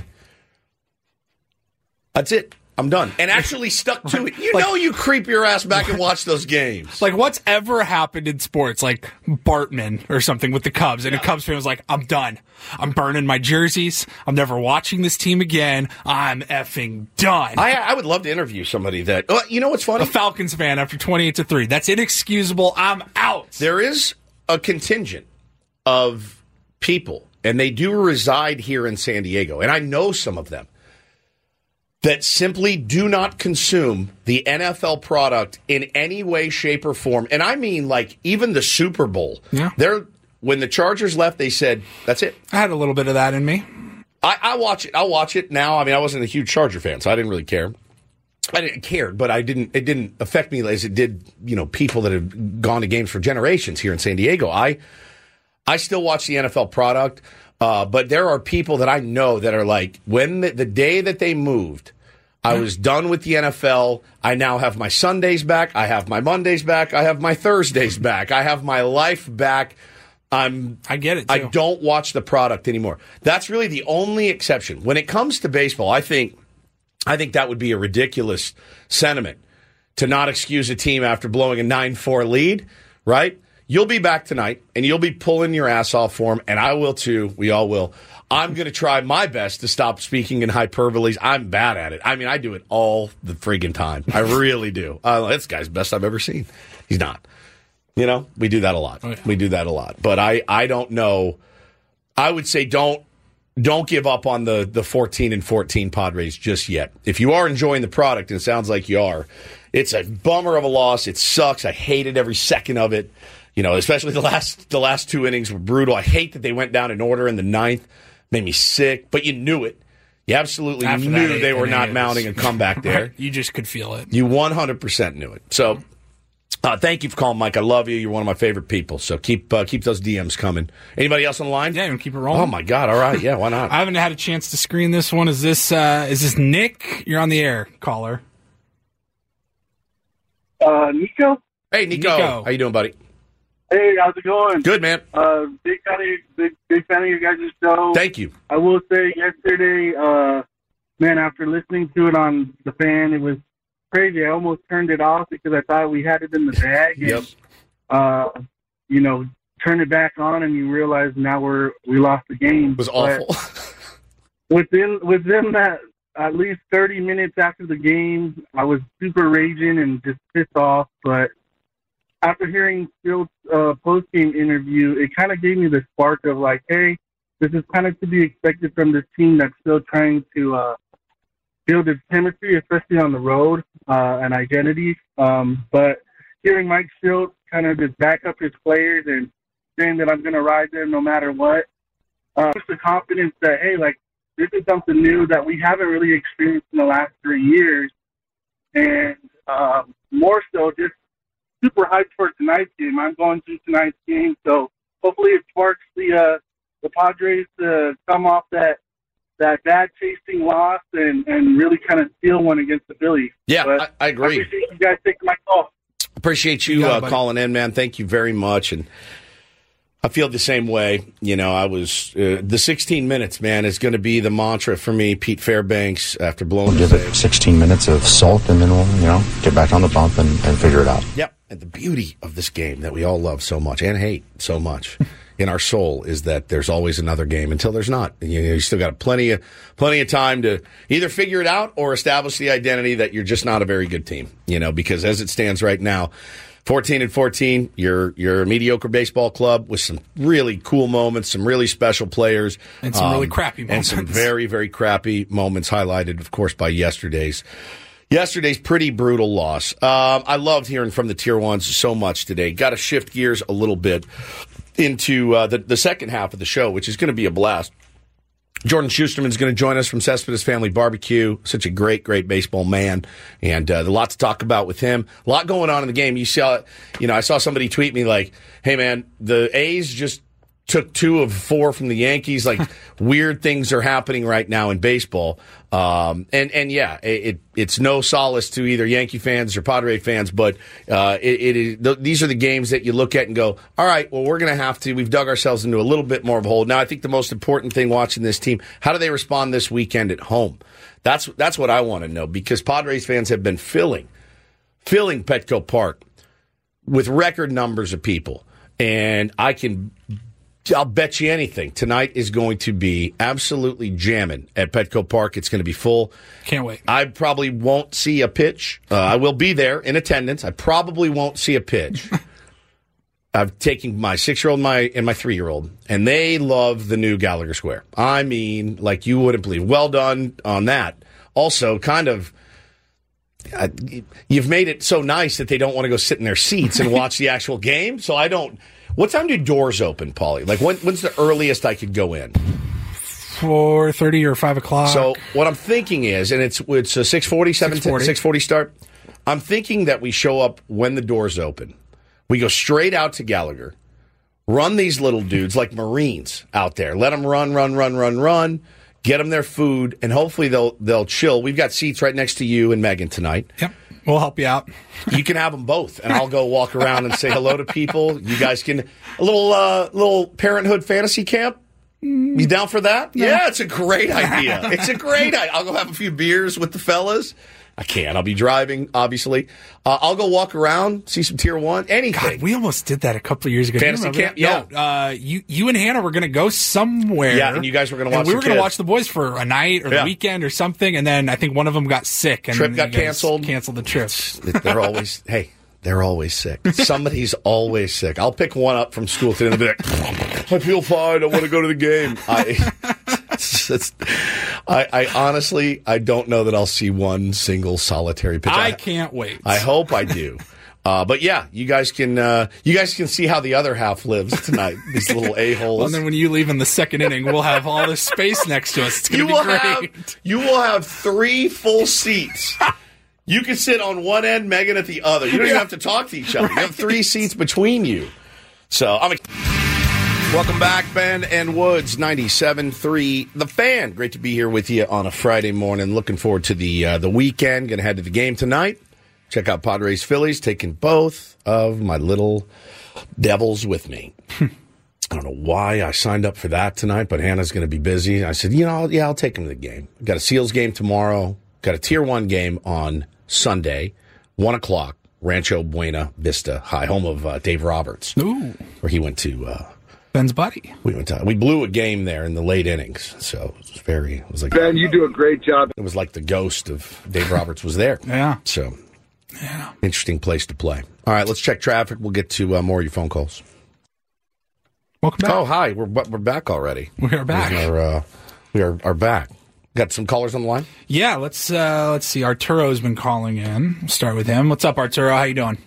that's it. I'm done. And actually stuck to it. You like, know you creep your ass back and watch those games. Like, what's ever happened in sports? Like, Bartman or something with the Cubs. And yeah. a Cubs fan was like, I'm done. I'm burning my jerseys. I'm never watching this team again. I'm effing done. I, I would love to interview somebody that... Oh, you know what's funny? A Falcons fan after twenty-eight to three. That's inexcusable. I'm out. There is a contingent of people, and they do reside here in San Diego, and I know some of them, that simply do not consume the N F L product in any way, shape, or form. And I mean, like, even the Super Bowl. Yeah. They're, when the Chargers left, they said, that's it. I had a little bit of that in me. I, I watch it. I'll watch it now. I mean, I wasn't a huge Charger fan, so I didn't really care. I didn't care, but I didn't. It didn't affect me as it did, you know, people that have gone to games for generations here in San Diego. I, I still watch the N F L product. Uh, but there are people that I know that are like, when the, the day that they moved, I was done with the N F L. I now have my Sundays back. I have my Mondays back. I have my Thursdays back. I have my life back. I'm. I get it, too. I don't watch the product anymore. That's really the only exception. When it comes to baseball, I think, I think that would be a ridiculous sentiment to not excuse a team after blowing a nine four lead, right? You'll be back tonight, and you'll be pulling your ass off for them, and I will too. We all will. I'm going to try my best to stop speaking in hyperboles. I'm bad at it. I mean, I do it all the friggin' time. I really do. Uh, this guy's best I've ever seen. He's not. You know, we do that a lot. Oh, yeah. We do that a lot. But I, I don't know. I would say don't don't give up on the, the fourteen and fourteen Padres just yet. If you are enjoying the product, and it sounds like you are, it's a bummer of a loss. It sucks. I hated every second of it. You know, especially the last the last two innings were brutal. I hate that they went down in order in the ninth. Made me sick, but you knew it. You absolutely After knew that, they were not was, mounting a comeback there. You just could feel it. You one hundred percent knew it. So uh, thank you for calling, Mike. I love you. You're one of my favorite people. So keep uh, keep those D Ms coming. Anybody else on the line? Yeah, you can keep it rolling. Oh, my God. All right. Yeah, why not? I haven't had a chance to screen this one. Is this uh, is this Nick? You're on the air, caller. Uh, Nico? Hey, Nico. Nico. How you doing, buddy? Hey, how's it going? Good, man. Uh, big fan of your, big, big fan of your guys' show. Thank you. I will say yesterday, uh, man, after listening to it on the fan, it was crazy. I almost turned it off because I thought we had it in the bag. Yep. And, uh, you know, turn it back on and you realize now we're we lost the game. It was awful. within within that at least thirty minutes after the game, I was super raging and just pissed off, but after hearing Phil's uh, post-game interview, it kind of gave me the spark of like, hey, this is kind of to be expected from this team that's still trying to uh, build its chemistry, especially on the road, uh, and identity. Um, but hearing Mike Shildt kind of just back up his players and saying that I'm going to ride them no matter what, uh, just the confidence that, hey, like, this is something new that we haven't really experienced in the last three years. And uh, more so just super hyped for tonight's game. I'm going to tonight's game, so hopefully it sparks the uh, the Padres to come off that that bad tasting loss and, and really kind of steal one against the Phillies. Yeah, but I, I agree. I appreciate you guys taking my call. Appreciate you, you uh, it, calling in, man. Thank you very much. And I feel the same way. You know, I was uh, the sixteen minutes, man, is going to be the mantra for me. Pete Fairbanks after blowing give it sixteen minutes of salt, and then we'll, you know, get back on the bump and, and figure it out. Yep. And the beauty of this game that we all love so much and hate so much in our soul is that there's always another game until there's not. You know, you still got plenty of plenty of time to either figure it out or establish the identity that you're just not a very good team. You know, because as it stands right now, fourteen and fourteen, you're you're a mediocre baseball club with some really cool moments, some really special players, and some um, really crappy moments, and some very very crappy moments highlighted, of course, by yesterday's. Yesterday's pretty brutal loss. Um, I loved hearing from the Tier ones so much today. Got to shift gears a little bit into uh, the, the second half of the show, which is going to be a blast. Jordan Schusterman is going to join us from Cespedes Family Barbecue. Such a great, great baseball man, and uh, a lot to talk about with him. A lot going on in the game. You saw, you know, I saw somebody tweet me like, "Hey, man, the A's just took two of four from the Yankees. Like weird things are happening right now in baseball." Um, and, and yeah, it, it's no solace to either Yankee fans or Padre fans, but, uh, it, it is, th- these are the games that you look at and go, all right, well, we're going to have to, we've dug ourselves into a little bit more of a hole. Now, I think the most important thing watching this team, how do they respond this weekend at home? That's, that's what I want to know, because Padres fans have been filling, filling Petco Park with record numbers of people. And I can, I'll bet you anything. Tonight is going to be absolutely jamming at Petco Park. It's going to be full. Can't wait. I probably won't see a pitch. Uh, I will be there in attendance. I probably won't see a pitch. I'm taking my six-year-old and my, and my three-year-old, and they love the new Gallagher Square. I mean, like you wouldn't believe. Well done on that. Also, kind of, uh, you've made it so nice that they don't want to go sit in their seats and watch the actual game, so I don't. What time do doors open, Paulie? Like, when, when's the earliest I could go in? four thirty or five o'clock. So what I'm thinking is, and it's it's a six forty, seven ten, six forty start. I'm thinking that we show up when the doors open. We go straight out to Gallagher, run these little dudes like Marines out there. Let them run, run, run, run, run. get them their food, and hopefully they'll they'll chill. We've got seats right next to you and Megan tonight. Yep. We'll help you out. You can have them both, and I'll go walk around and say hello to people. You guys can a little uh, little parenthood fantasy camp. You down for that? Yeah, yeah it's a great idea. It's a great idea. I'll go have a few beers with the fellas. I can't. I'll be driving, obviously. Uh, I'll go walk around, see some tier one, anything. God, we almost did that a couple of years ago. Fantasy camp? Yeah. No, uh, you, you and Hannah were going to go somewhere. Yeah, and you guys were going to watch We were going to watch the boys for a night or yeah. the weekend or something, and then I think one of them got sick. And trip got canceled. Canceled the trip. They're always, hey, they're always sick. Somebody's always sick. I'll pick one up from school today and be like, I feel fine. I want to go to the game. I... It's, it's, I, I honestly, I don't know that I'll see one single solitary pitch. I, I can't wait. I hope I do. Uh, but yeah, you guys can uh, you guys can see how the other half lives tonight. These little a-holes. Well, and then when you leave in the second inning, we'll have all this space next to us. It's going to be great. Have, you will have three full seats. You can sit on one end, Megan at the other. You don't even Yeah. have to talk to each other. You have three seats between you. So I'm. Welcome back, Ben and Woods, ninety-seven point three The Fan. Great to be here with you on a Friday morning. Looking forward to the uh, the weekend. Going to head to the game tonight. Check out Padres Phillies, taking both of my little devils with me. I don't know why I signed up for that tonight, but Hannah's going to be busy. I said, you know, yeah, I'll take them to the game. Got a Seals game tomorrow. Got a Tier one game on Sunday, one o'clock, Rancho Buena Vista High, home of uh, Dave Roberts, Ooh. where he went to... Uh, Ben's buddy. We went to, we blew a game there in the late innings, so it was very. It was like Ben, you do a great job. It was like the ghost of Dave Roberts was there. Yeah. So, yeah, interesting place to play. All right, let's check traffic. We'll get to uh, more of your phone calls. Welcome back. Oh, hi. We're we're back already. We are back. We are, uh, we are, are back. Got some callers on the line. Yeah. Let's uh, let's see. Arturo's been calling in. We'll start with him. What's up, Arturo? How you doing?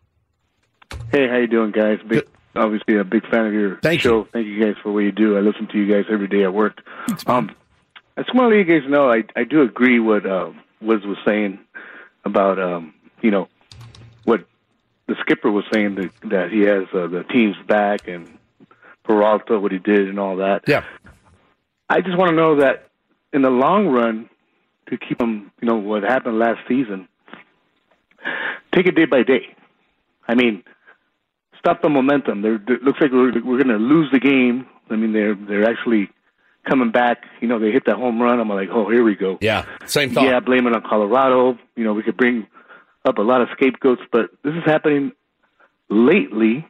Hey, how you doing, guys? Big, obviously a big fan of your Thank show. You. Thank you guys for what you do. I listen to you guys every day at work. Um, I just want to let you guys know I, I do agree what uh, Wiz was saying about, um, you know, what the skipper was saying, that, that he has uh, the team's back and Peralta, what he did and all that. Yeah. I just want to know that in the long run, to keep them, you know, what happened last season, take it day by day. I mean, stop the momentum. They're, it looks like we're we're going to lose the game. I mean, they're they're actually coming back. You know, they hit that home run. I'm like, oh, here we go. Yeah, same thought. Yeah, blame it on Colorado. You know, we could bring up a lot of scapegoats, but this is happening lately.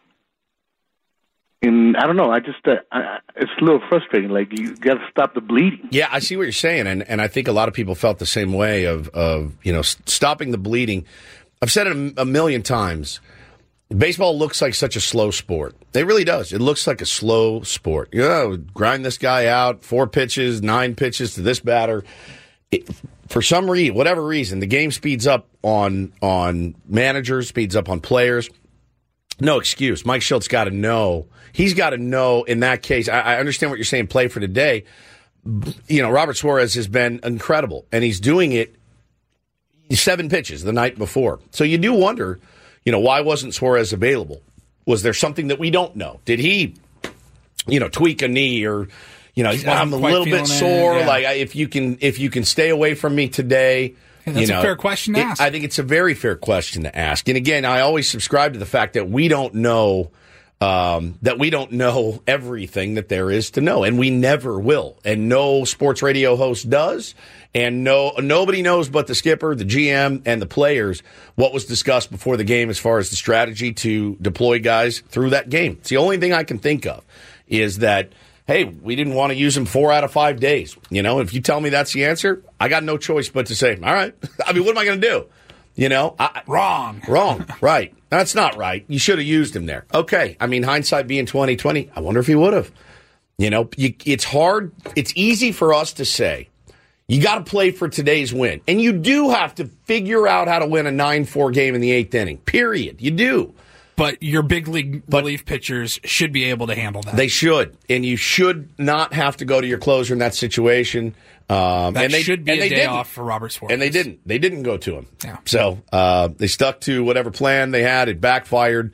And I don't know. I just uh, I, it's a little frustrating. Like, you got to stop the bleeding. Yeah, I see what you're saying, and and I think a lot of people felt the same way of of you know stopping the bleeding. I've said it a, a million times. Baseball looks like such a slow sport. It really does. It looks like a slow sport. You know, grind this guy out, four pitches, nine pitches to this batter. It, for some reason, whatever reason, the game speeds up on on managers, speeds up on players. No excuse. Mike Shilt's got to know. He's got to know in that case. I, I understand what you're saying, play for today. You know, Robert Suarez has been incredible, and he's doing it seven pitches the night before. So you do wonder, you know, why wasn't Suarez available? Was there something that we don't know? Did he, you know, tweak a knee or, you know, I'm a little bit sore. It, yeah. Like if you can, if you can stay away from me today. Yeah, that's you know, a fair question to it, ask. I think it's a very fair question to ask. And again, I always subscribe to the fact that we don't know. Um, that we don't know everything that there is to know, and we never will. And no sports radio host does, and no nobody knows but the skipper, the G M, and the players what was discussed before the game as far as the strategy to deploy guys through that game. It's the only thing I can think of is that, hey, we didn't want to use them four out of five days. You know, if you tell me that's the answer, I got no choice but to say, all right. I mean, what am I going to do? You know, I, wrong, wrong, right. That's not right. You should have used him there. Okay. I mean, hindsight being twenty twenty, I wonder if he would have. You know, you, it's hard. It's easy for us to say, you got to play for today's win. And you do have to figure out how to win a nine four game in the eighth inning, period. You do. But your big league relief pitchers should be able to handle that. They should. And you should not have to go to your closer in that situation. Um, that and they, should be and a they day didn't. off for Robert Suarez. And they didn't. They didn't go to him. Yeah. So uh, they stuck to whatever plan they had. It backfired.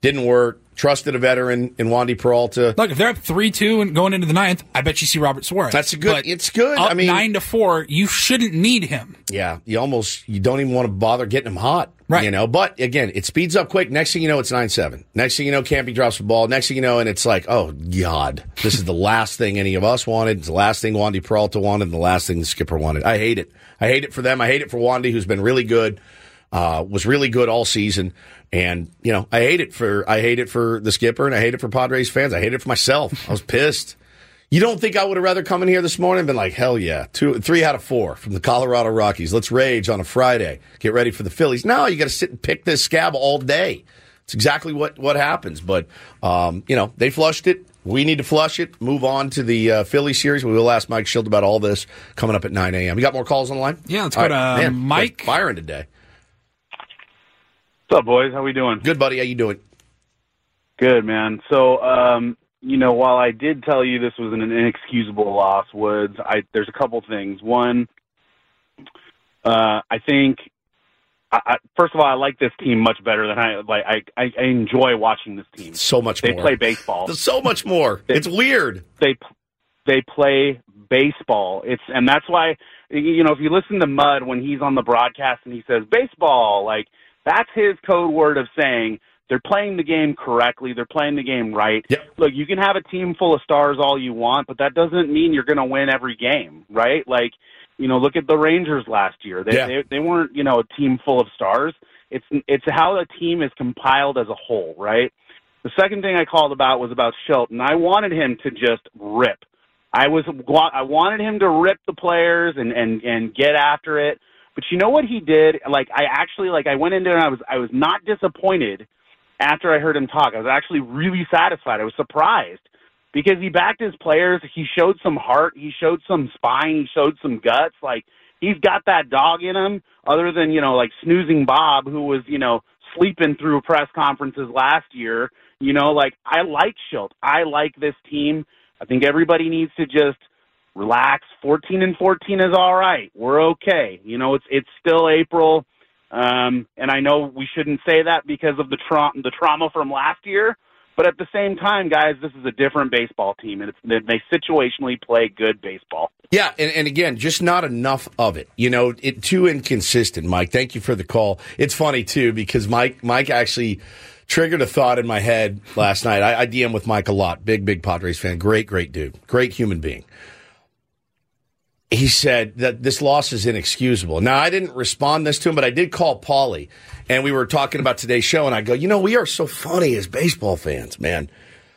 Didn't work. Trusted a veteran in Wandy Peralta. Look, if they're up three two and going into the ninth, I bet you see Robert Suarez. That's a good. But it's good. Up I mean, nine to four, you shouldn't need him. Yeah, you almost you don't even want to bother getting him hot. Right. You know, but again, it speeds up quick. Next thing you know, it's nine seven. Next thing you know, Campy drops the ball. Next thing you know, and it's like, oh God, this is the last thing any of us wanted. It's the last thing Wandy Peralta wanted, and the last thing the skipper wanted. I hate it. I hate it for them. I hate it for Wandy, who's been really good. Uh, was really good all season, and you know I hate it for I hate it for the skipper, and I hate it for Padres fans. I hate it for myself. I was pissed. You don't think I would have rather come in here this morning and been like, hell yeah, two, three out of four from the Colorado Rockies. Let's rage on a Friday. Get ready for the Phillies. No, you got to sit and pick this scab all day. It's exactly what what happens. But um, you know they flushed it. We need to flush it. Move on to the uh, Philly series. We will ask Mike Schilt about all this coming up at nine a.m. You got more calls on the line? Yeah, let's go all to right. Man, Mike. Firing today. What's up, boys? How we doing? Good, buddy. How you doing? Good, man. So, um, you know, while I did tell you this was an inexcusable loss, Woods, I, there's a couple things. One, uh, I think, I, I, first of all, I like this team much better than I like. I, I, I enjoy watching this team. So much they more. They play baseball. So much more. They, it's weird. They they play baseball. It's and that's why, you know, if you listen to Mud when he's on the broadcast and he says baseball, like, that's his code word of saying they're playing the game correctly. They're playing the game right. Yep. Look, you can have a team full of stars all you want, but that doesn't mean you're going to win every game, right? Like, you know, look at the Rangers last year. They, yeah. they they weren't, you know, a team full of stars. It's it's how the team is compiled as a whole, right? The second thing I called about was about Shelton. I wanted him to just rip. I was I wanted him to rip the players and and and get after it. But you know what he did? Like, I actually, like, I went in there and I was, I was not disappointed after I heard him talk. I was actually really satisfied. I was surprised because he backed his players. He showed some heart. He showed some spine. He showed some guts. Like, he's got that dog in him other than, you know, like snoozing Bob, who was, you know, sleeping through press conferences last year. You know, like, I like Schilt. I like this team. I think everybody needs to just relax. fourteen and fourteen is all right. We're okay. You know, it's it's still April, um, and I know we shouldn't say that because of the tra- the trauma from last year. But at the same time, guys, this is a different baseball team, and it's, they situationally play good baseball. Yeah, and, and again, just not enough of it. You know, it too inconsistent. Mike, thank you for the call. It's funny too because Mike Mike actually triggered a thought in my head last night. I, I D M with Mike a lot. Big big Padres fan. Great great dude. Great human being. He said that this loss is inexcusable. Now, I didn't respond this to him, but I did call Paulie, and we were talking about today's show, and I go, you know, we are so funny as baseball fans, man.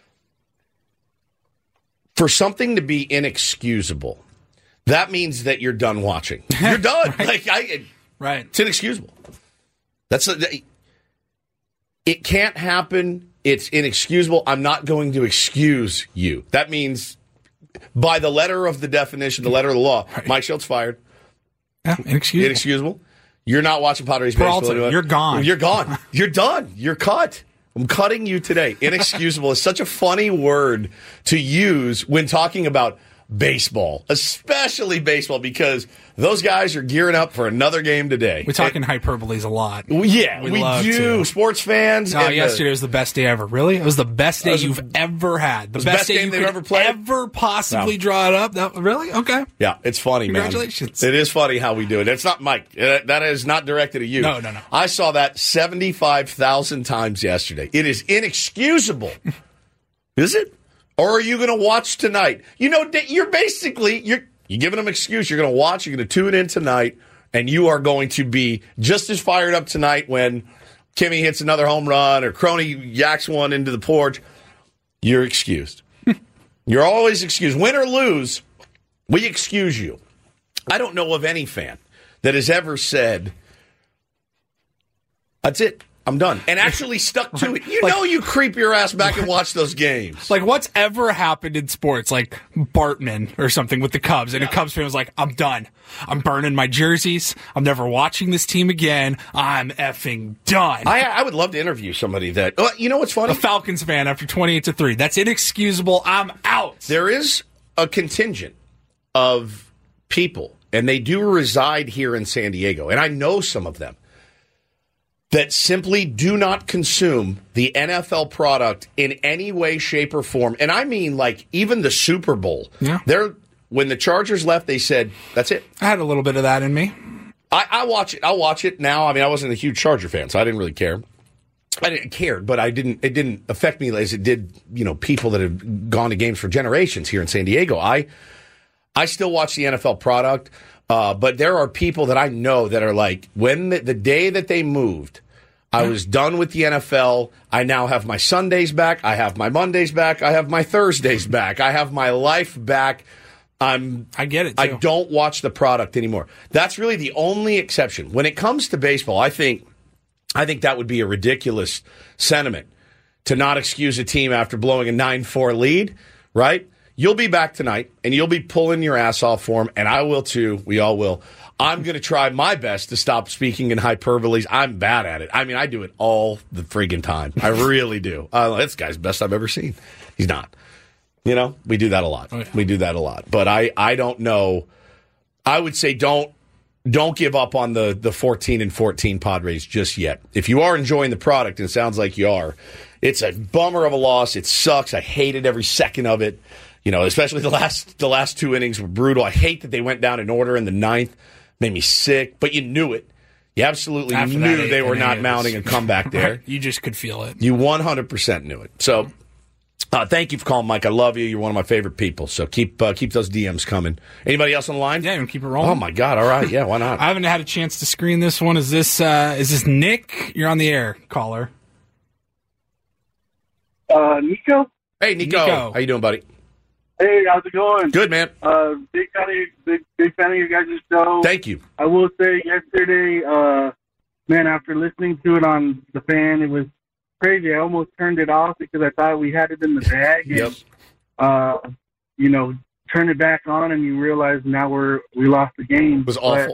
For something to be inexcusable, that means that you're done watching. You're done. right. Like I, right. It's inexcusable. That's a, it can't happen. It's inexcusable. I'm not going to excuse you. That means, by the letter of the definition, the letter of the law, right. Mike Schilt's fired. Yeah, inexcusable. Inexcusable. You're not watching Padres baseball. Peralta, you're gone. You're gone. You're done. You're cut. I'm cutting you today. Inexcusable is such a funny word to use when talking about baseball, especially baseball, because those guys are gearing up for another game today. We're talking it, hyperboles a lot. Yeah, we, we do. To. Sports fans. No, yesterday the, was the best day ever. Really? It was the best day you've a, ever had. The best, best day you could ever, played? ever possibly no. draw it up. That, really? Okay. Yeah, it's funny, Congratulations. man. It is funny how we do it. It's not Mike. That is not directed at you. No, no, no. I saw that seventy-five thousand times yesterday. It is inexcusable. Is it? Or are you going to watch tonight? You know, you're basically, you're, you're giving them an excuse. You're going to watch, you're going to tune in tonight, and you are going to be just as fired up tonight when Kimmy hits another home run or Crony yaks one into the porch. You're excused. You're always excused. Win or lose, we excuse you. I don't know of any fan that has ever said, that's it. I'm done. And actually stuck to it. You like, know you creep your ass back and watch those games. Like, what's ever happened in sports? Like Bartman or something with the Cubs. And yeah. a Cubs fan was like, I'm done. I'm burning my jerseys. I'm never watching this team again. I'm effing done. I, I would love to interview somebody that... Well, you know what's funny? A Falcons fan after twenty-eight to three. That's inexcusable. I'm out. There is a contingent of people, and they do reside here in San Diego, and I know some of them, that simply do not consume the N F L product in any way, shape, or form. And I mean, like, even the Super Bowl. Yeah. They're, when the Chargers left, they said, that's it. I had a little bit of that in me. I, I watch it. I'll watch it now. I mean, I wasn't a huge Charger fan, so I didn't really care. I didn't care, but I didn't. It didn't affect me as it did, you know, people that have gone to games for generations here in San Diego. I, I still watch the N F L product, uh, but there are people that I know that are like, when the, the day that they moved, I was done with the N F L. I now have my Sundays back. I have my Mondays back. I have my Thursdays back. I have my life back. I'm. I get it, too. I don't watch the product anymore. That's really the only exception. When it comes to baseball, I think I think that would be a ridiculous sentiment to not excuse a team after blowing a nine four lead, right? You'll be back tonight, and you'll be pulling your ass off for them, and I will too. We all will. I'm going to try my best to stop speaking in hyperboles. I'm bad at it. I mean, I do it all the friggin' time. I really do. Uh, this guy's the best I've ever seen. He's not. You know, we do that a lot. Oh, yeah. We do that a lot. But I, I don't know. I would say don't don't give up on the, the fourteen and fourteen Padres just yet. If you are enjoying the product, and it sounds like you are, it's a bummer of a loss. It sucks. I hated every second of it. You know, especially the last the last two innings were brutal. I hate that they went down in order in the ninth. Made me sick, but you knew it. You absolutely After knew that, they were not was, mounting a comeback there. You just could feel it. You one hundred percent knew it. So, uh, thank you for calling, Mike. I love you. You're one of my favorite people. So keep uh, keep those D Ms coming. Anybody else on the line? Yeah, you want to keep it rolling? Oh my God! All right, yeah, why not? I haven't had a chance to screen this one. Is this uh, is this Nick? You're on the air, caller. Uh, Nico. Hey, Nico. Nico. How you doing, buddy? Hey, how's it going? Good, man. Uh, big fan of your, big, big fan of your guys' show. Thank you. I will say, yesterday, uh, man, after listening to it on the fan, it was crazy. I almost turned it off because I thought we had it in the bag. Yep. And, uh, you know, turn it back on, and you realize now we're we lost the game. It was awful.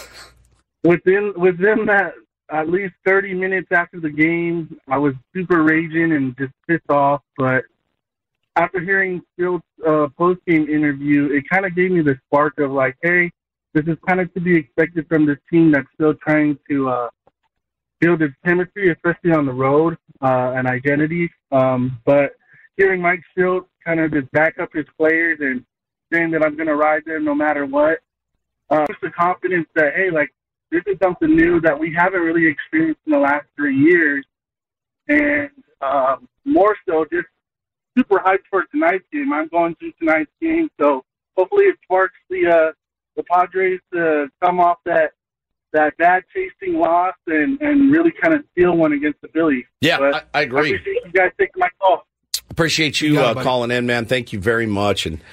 within within that at least thirty minutes after the game, I was super raging and just pissed off, but after hearing Phil's uh, post-game interview, it kind of gave me the spark of like, hey, this is kind of to be expected from this team that's still trying to uh, build its chemistry, especially on the road, uh, and identity. Um, but hearing Mike Shildt kind of just back up his players and saying that I'm going to ride there no matter what, uh, just the confidence that, hey, like, this is something new that we haven't really experienced in the last three years. And uh, more so just super hyped for tonight's game. I'm going to tonight's game, so hopefully it sparks the uh, the Padres to come off that that bad tasting loss and, and really kind of steal one against the Phillies. Yeah, but I, I agree. I appreciate you guys taking my call. Appreciate you, You got it, uh, buddy. calling in, man. Thank you very much. And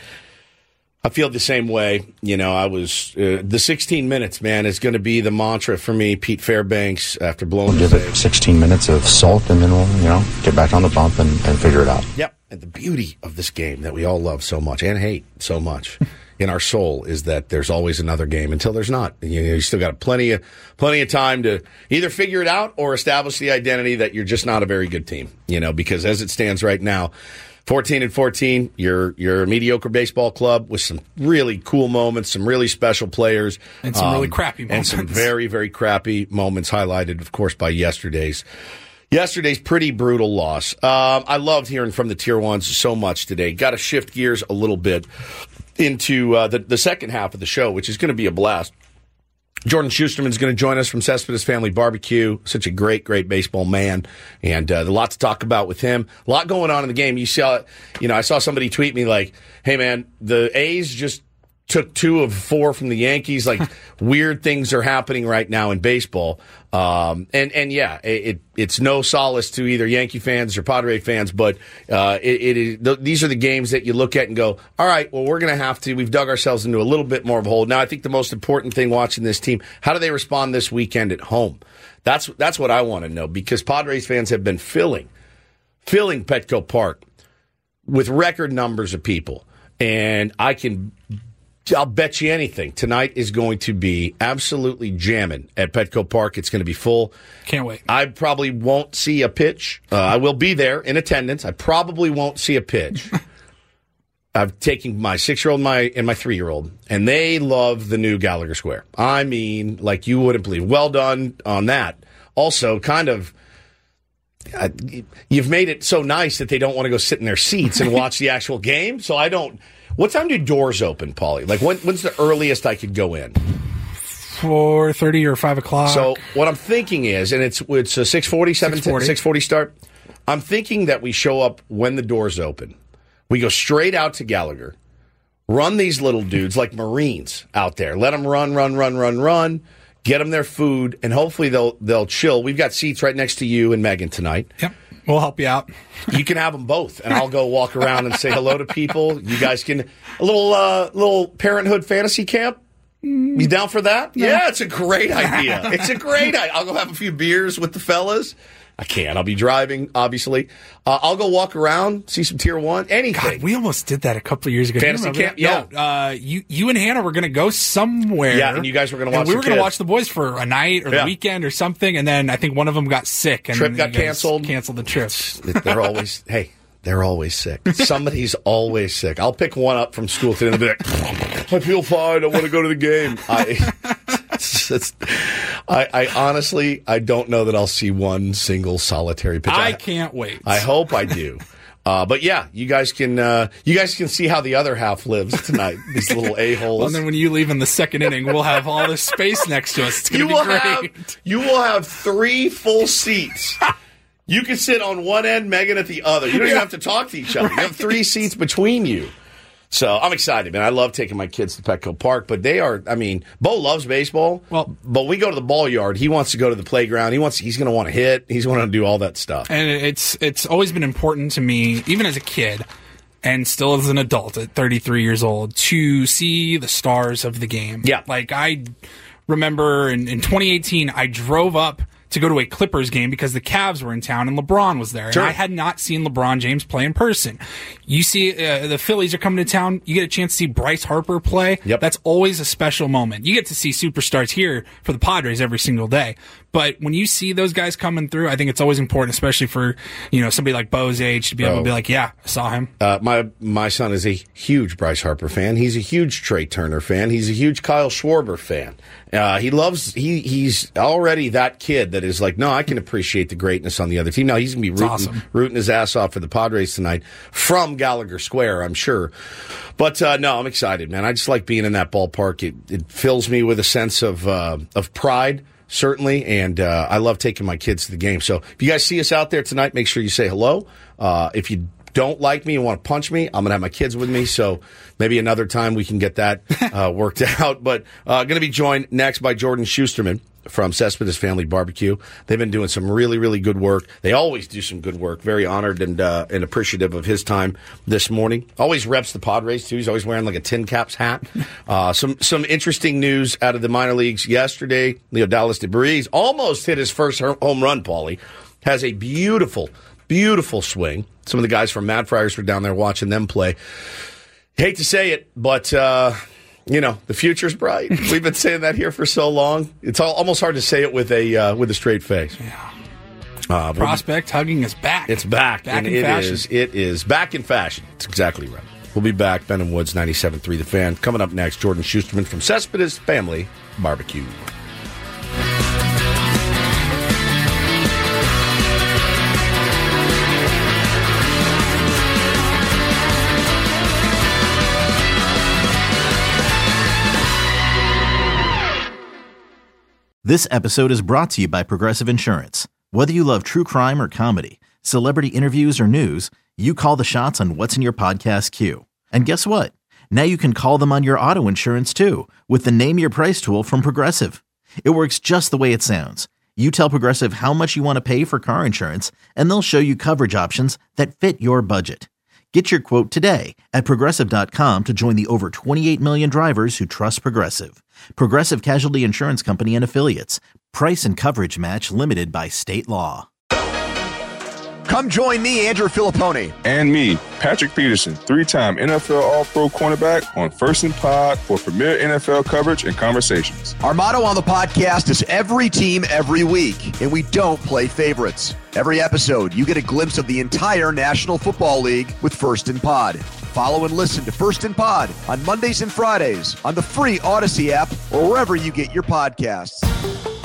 I feel the same way. You know, I was uh, the sixteen minutes, man, is going to be the mantra for me. Pete Fairbanks, after blowing Give the it sixteen minutes of salt, and then we'll, you know, get back on the bump and, and figure it out. Yep. And the beauty of this game that we all love so much and hate so much in our soul is that there's always another game until there's not. You know, you still got plenty of plenty of time to either figure it out or establish the identity that you're just not a very good team. You know, because as it stands right now, fourteen and fourteen, you're you're a mediocre baseball club with some really cool moments, some really special players, And some really crappy moments. and some very very crappy moments, highlighted, of course, by yesterday's. Yesterday's pretty brutal loss. Um, I loved hearing from the Tier ones so much today. Got to shift gears a little bit into uh, the, the second half of the show, which is going to be a blast. Jordan Schusterman's going to join us from Cespedes Family Barbecue. Such a great, great baseball man, and uh, a lot to talk about with him. A lot going on in the game. You saw, you know, I saw somebody tweet me like, "Hey, man, the A's just took two of four from the Yankees. Like weird things are happening right now in baseball." Um, and, and yeah, it, it, it's no solace to either Yankee fans or Padre fans, but, uh, it, it is, th- these are the games that you look at and go, all right, well, we're going to have to, we've dug ourselves into a little bit more of a hole. Now, I think the most important thing watching this team, how do they respond this weekend at home? That's, that's what I want to know, because Padres fans have been filling, filling Petco Park with record numbers of people. And I can, I'll bet you anything. Tonight is going to be absolutely jamming at Petco Park. It's going to be full. Can't wait. I probably won't see a pitch. Uh, I will be there in attendance. I probably won't see a pitch. I've taken my six-year-old and my, and my three-year-old, and they love the new Gallagher Square. I mean, like you wouldn't believe. Well done on that, also kind of, uh, you've made it so nice that they don't want to go sit in their seats and watch the actual game. So I don't. What time do doors open, Paulie? Like, when, when's the earliest I could go in? four thirty or five o'clock. So what I'm thinking is, and it's it's a six forty, seven forty six forty start. I'm thinking that we show up when the doors open. We go straight out to Gallagher, run these little dudes like Marines out there. Let them run, run, run, run, run. Get them their food, and hopefully they'll they'll chill. We've got seats right next to you and Megan tonight. Yep, we'll help you out. You can have them both, and I'll go walk around and say hello to people. You guys can a little uh, little parenthood fantasy camp. You down for that? No. Yeah, it's a great idea. It's a great idea. I'll go have a few beers with the fellas. I can't. I'll be driving, obviously. Uh, I'll go walk around, see some Tier One, anything. God, we almost did that a couple of years ago. Fantasy camp? Yeah. No, uh, you, you and Hannah were going to go somewhere. Yeah, and you guys were going to watch We the were going to kids. watch the boys for a night or Yeah. the weekend or something, and then I think one of them got sick. And Trip you got guys canceled. Canceled the trip. They're always, hey, they're always sick. Somebody's always sick. I'll pick one up from school today and be like, I feel fine. I want to go to the game. I, it's, it's, I, I honestly, I don't know that I'll see one single solitary pitch. I can't wait. I hope I do. Uh, but yeah, you guys can uh, you guys can see how the other half lives tonight. These little a-holes. Well, and then when you leave in the second inning, we'll have all this space next to us. It's going You to will be great. have you will have three full seats. You can sit on one end, Megan at the other. You don't even have to talk to each other. You have three seats between you. So I'm excited, man. I love taking my kids to Petco Park, but they are, I mean, Bo loves baseball. Well, but we go to the ball yard. He wants to go to the playground. He wants, he's going to want to hit. He's going to do all that stuff. And it's it's always been important to me, even as a kid, and still as an adult at thirty-three years old, to see the stars of the game. Yeah. Like, I remember in, in twenty eighteen, I drove up to go to a Clippers game because the Cavs were in town and LeBron was there. Sure. And I had not seen LeBron James play in person. You see uh, the Phillies are coming to town. You get a chance to see Bryce Harper play. Yep. That's always a special moment. You get to see superstars here for the Padres every single day. But when you see those guys coming through, I think it's always important, especially for, you know, somebody like Bo's age to be able Oh. to be like, yeah, I saw him. Uh, my my son is a huge Bryce Harper fan. He's a huge Trey Turner fan. He's a huge Kyle Schwarber fan. Uh, he loves he he's already that kid that is like, no, I can appreciate the greatness on the other team. Now he's gonna be rooting, awesome. rooting his ass off for the Padres tonight from Gallagher Square, I'm sure. But uh, no, I'm excited, man. I just like being in that ballpark. It it fills me with a sense of uh, of pride. Certainly, and uh, I love taking my kids to the game. So if you guys see us out there tonight, make sure you say hello. Uh, if you don't like me and want to punch me, I'm going to have my kids with me. So maybe another time we can get that uh, worked out. But uh, going to be joined next by Jordan Schusterman from Cespedes Family Barbecue. They've been doing some really, really good work. They always do some good work. Very honored and uh, and appreciative of his time this morning. Always reps the Padres, too. He's always wearing like a Tin Caps hat. Uh, some some interesting news out of the minor leagues yesterday. Leo Dallas DeBreeze almost hit his first home run, Paulie. Has a beautiful, beautiful swing. Some of the guys from Mad Friars were down there watching them play. Hate to say it, but... Uh, You know, the future's bright. We've been saying that here for so long. It's all, almost hard to say it with a uh, with a straight face. Yeah. Uh, Prospect hugging is back. It's back. Back and in it fashion. is, it is back in fashion. It's exactly right. We'll be back. Ben and Woods, ninety-seven point three The Fan. Coming up next, Jordan Schusterman from Cespedes Family Barbecue. This episode is brought to you by Progressive Insurance. Whether you love true crime or comedy, celebrity interviews or news, you call the shots on what's in your podcast queue. And guess what? Now you can call them on your auto insurance too with the Name Your Price tool from Progressive. It works just the way it sounds. You tell Progressive how much you want to pay for car insurance, and they'll show you coverage options that fit your budget. Get your quote today at Progressive dot com to join the over twenty-eight million drivers who trust Progressive. Progressive Casualty Insurance Company and Affiliates. Price and coverage match limited by state law. Come join me, Andrew Filipponi. And me, Patrick Peterson, three-time N F L All-Pro cornerback on First and Pod for premier N F L coverage and conversations. Our motto on the podcast is every team, every week, and we don't play favorites. Every episode, you get a glimpse of the entire National Football League with First and Pod. Follow and listen to First and Pod on Mondays and Fridays on the free Odyssey app or wherever you get your podcasts.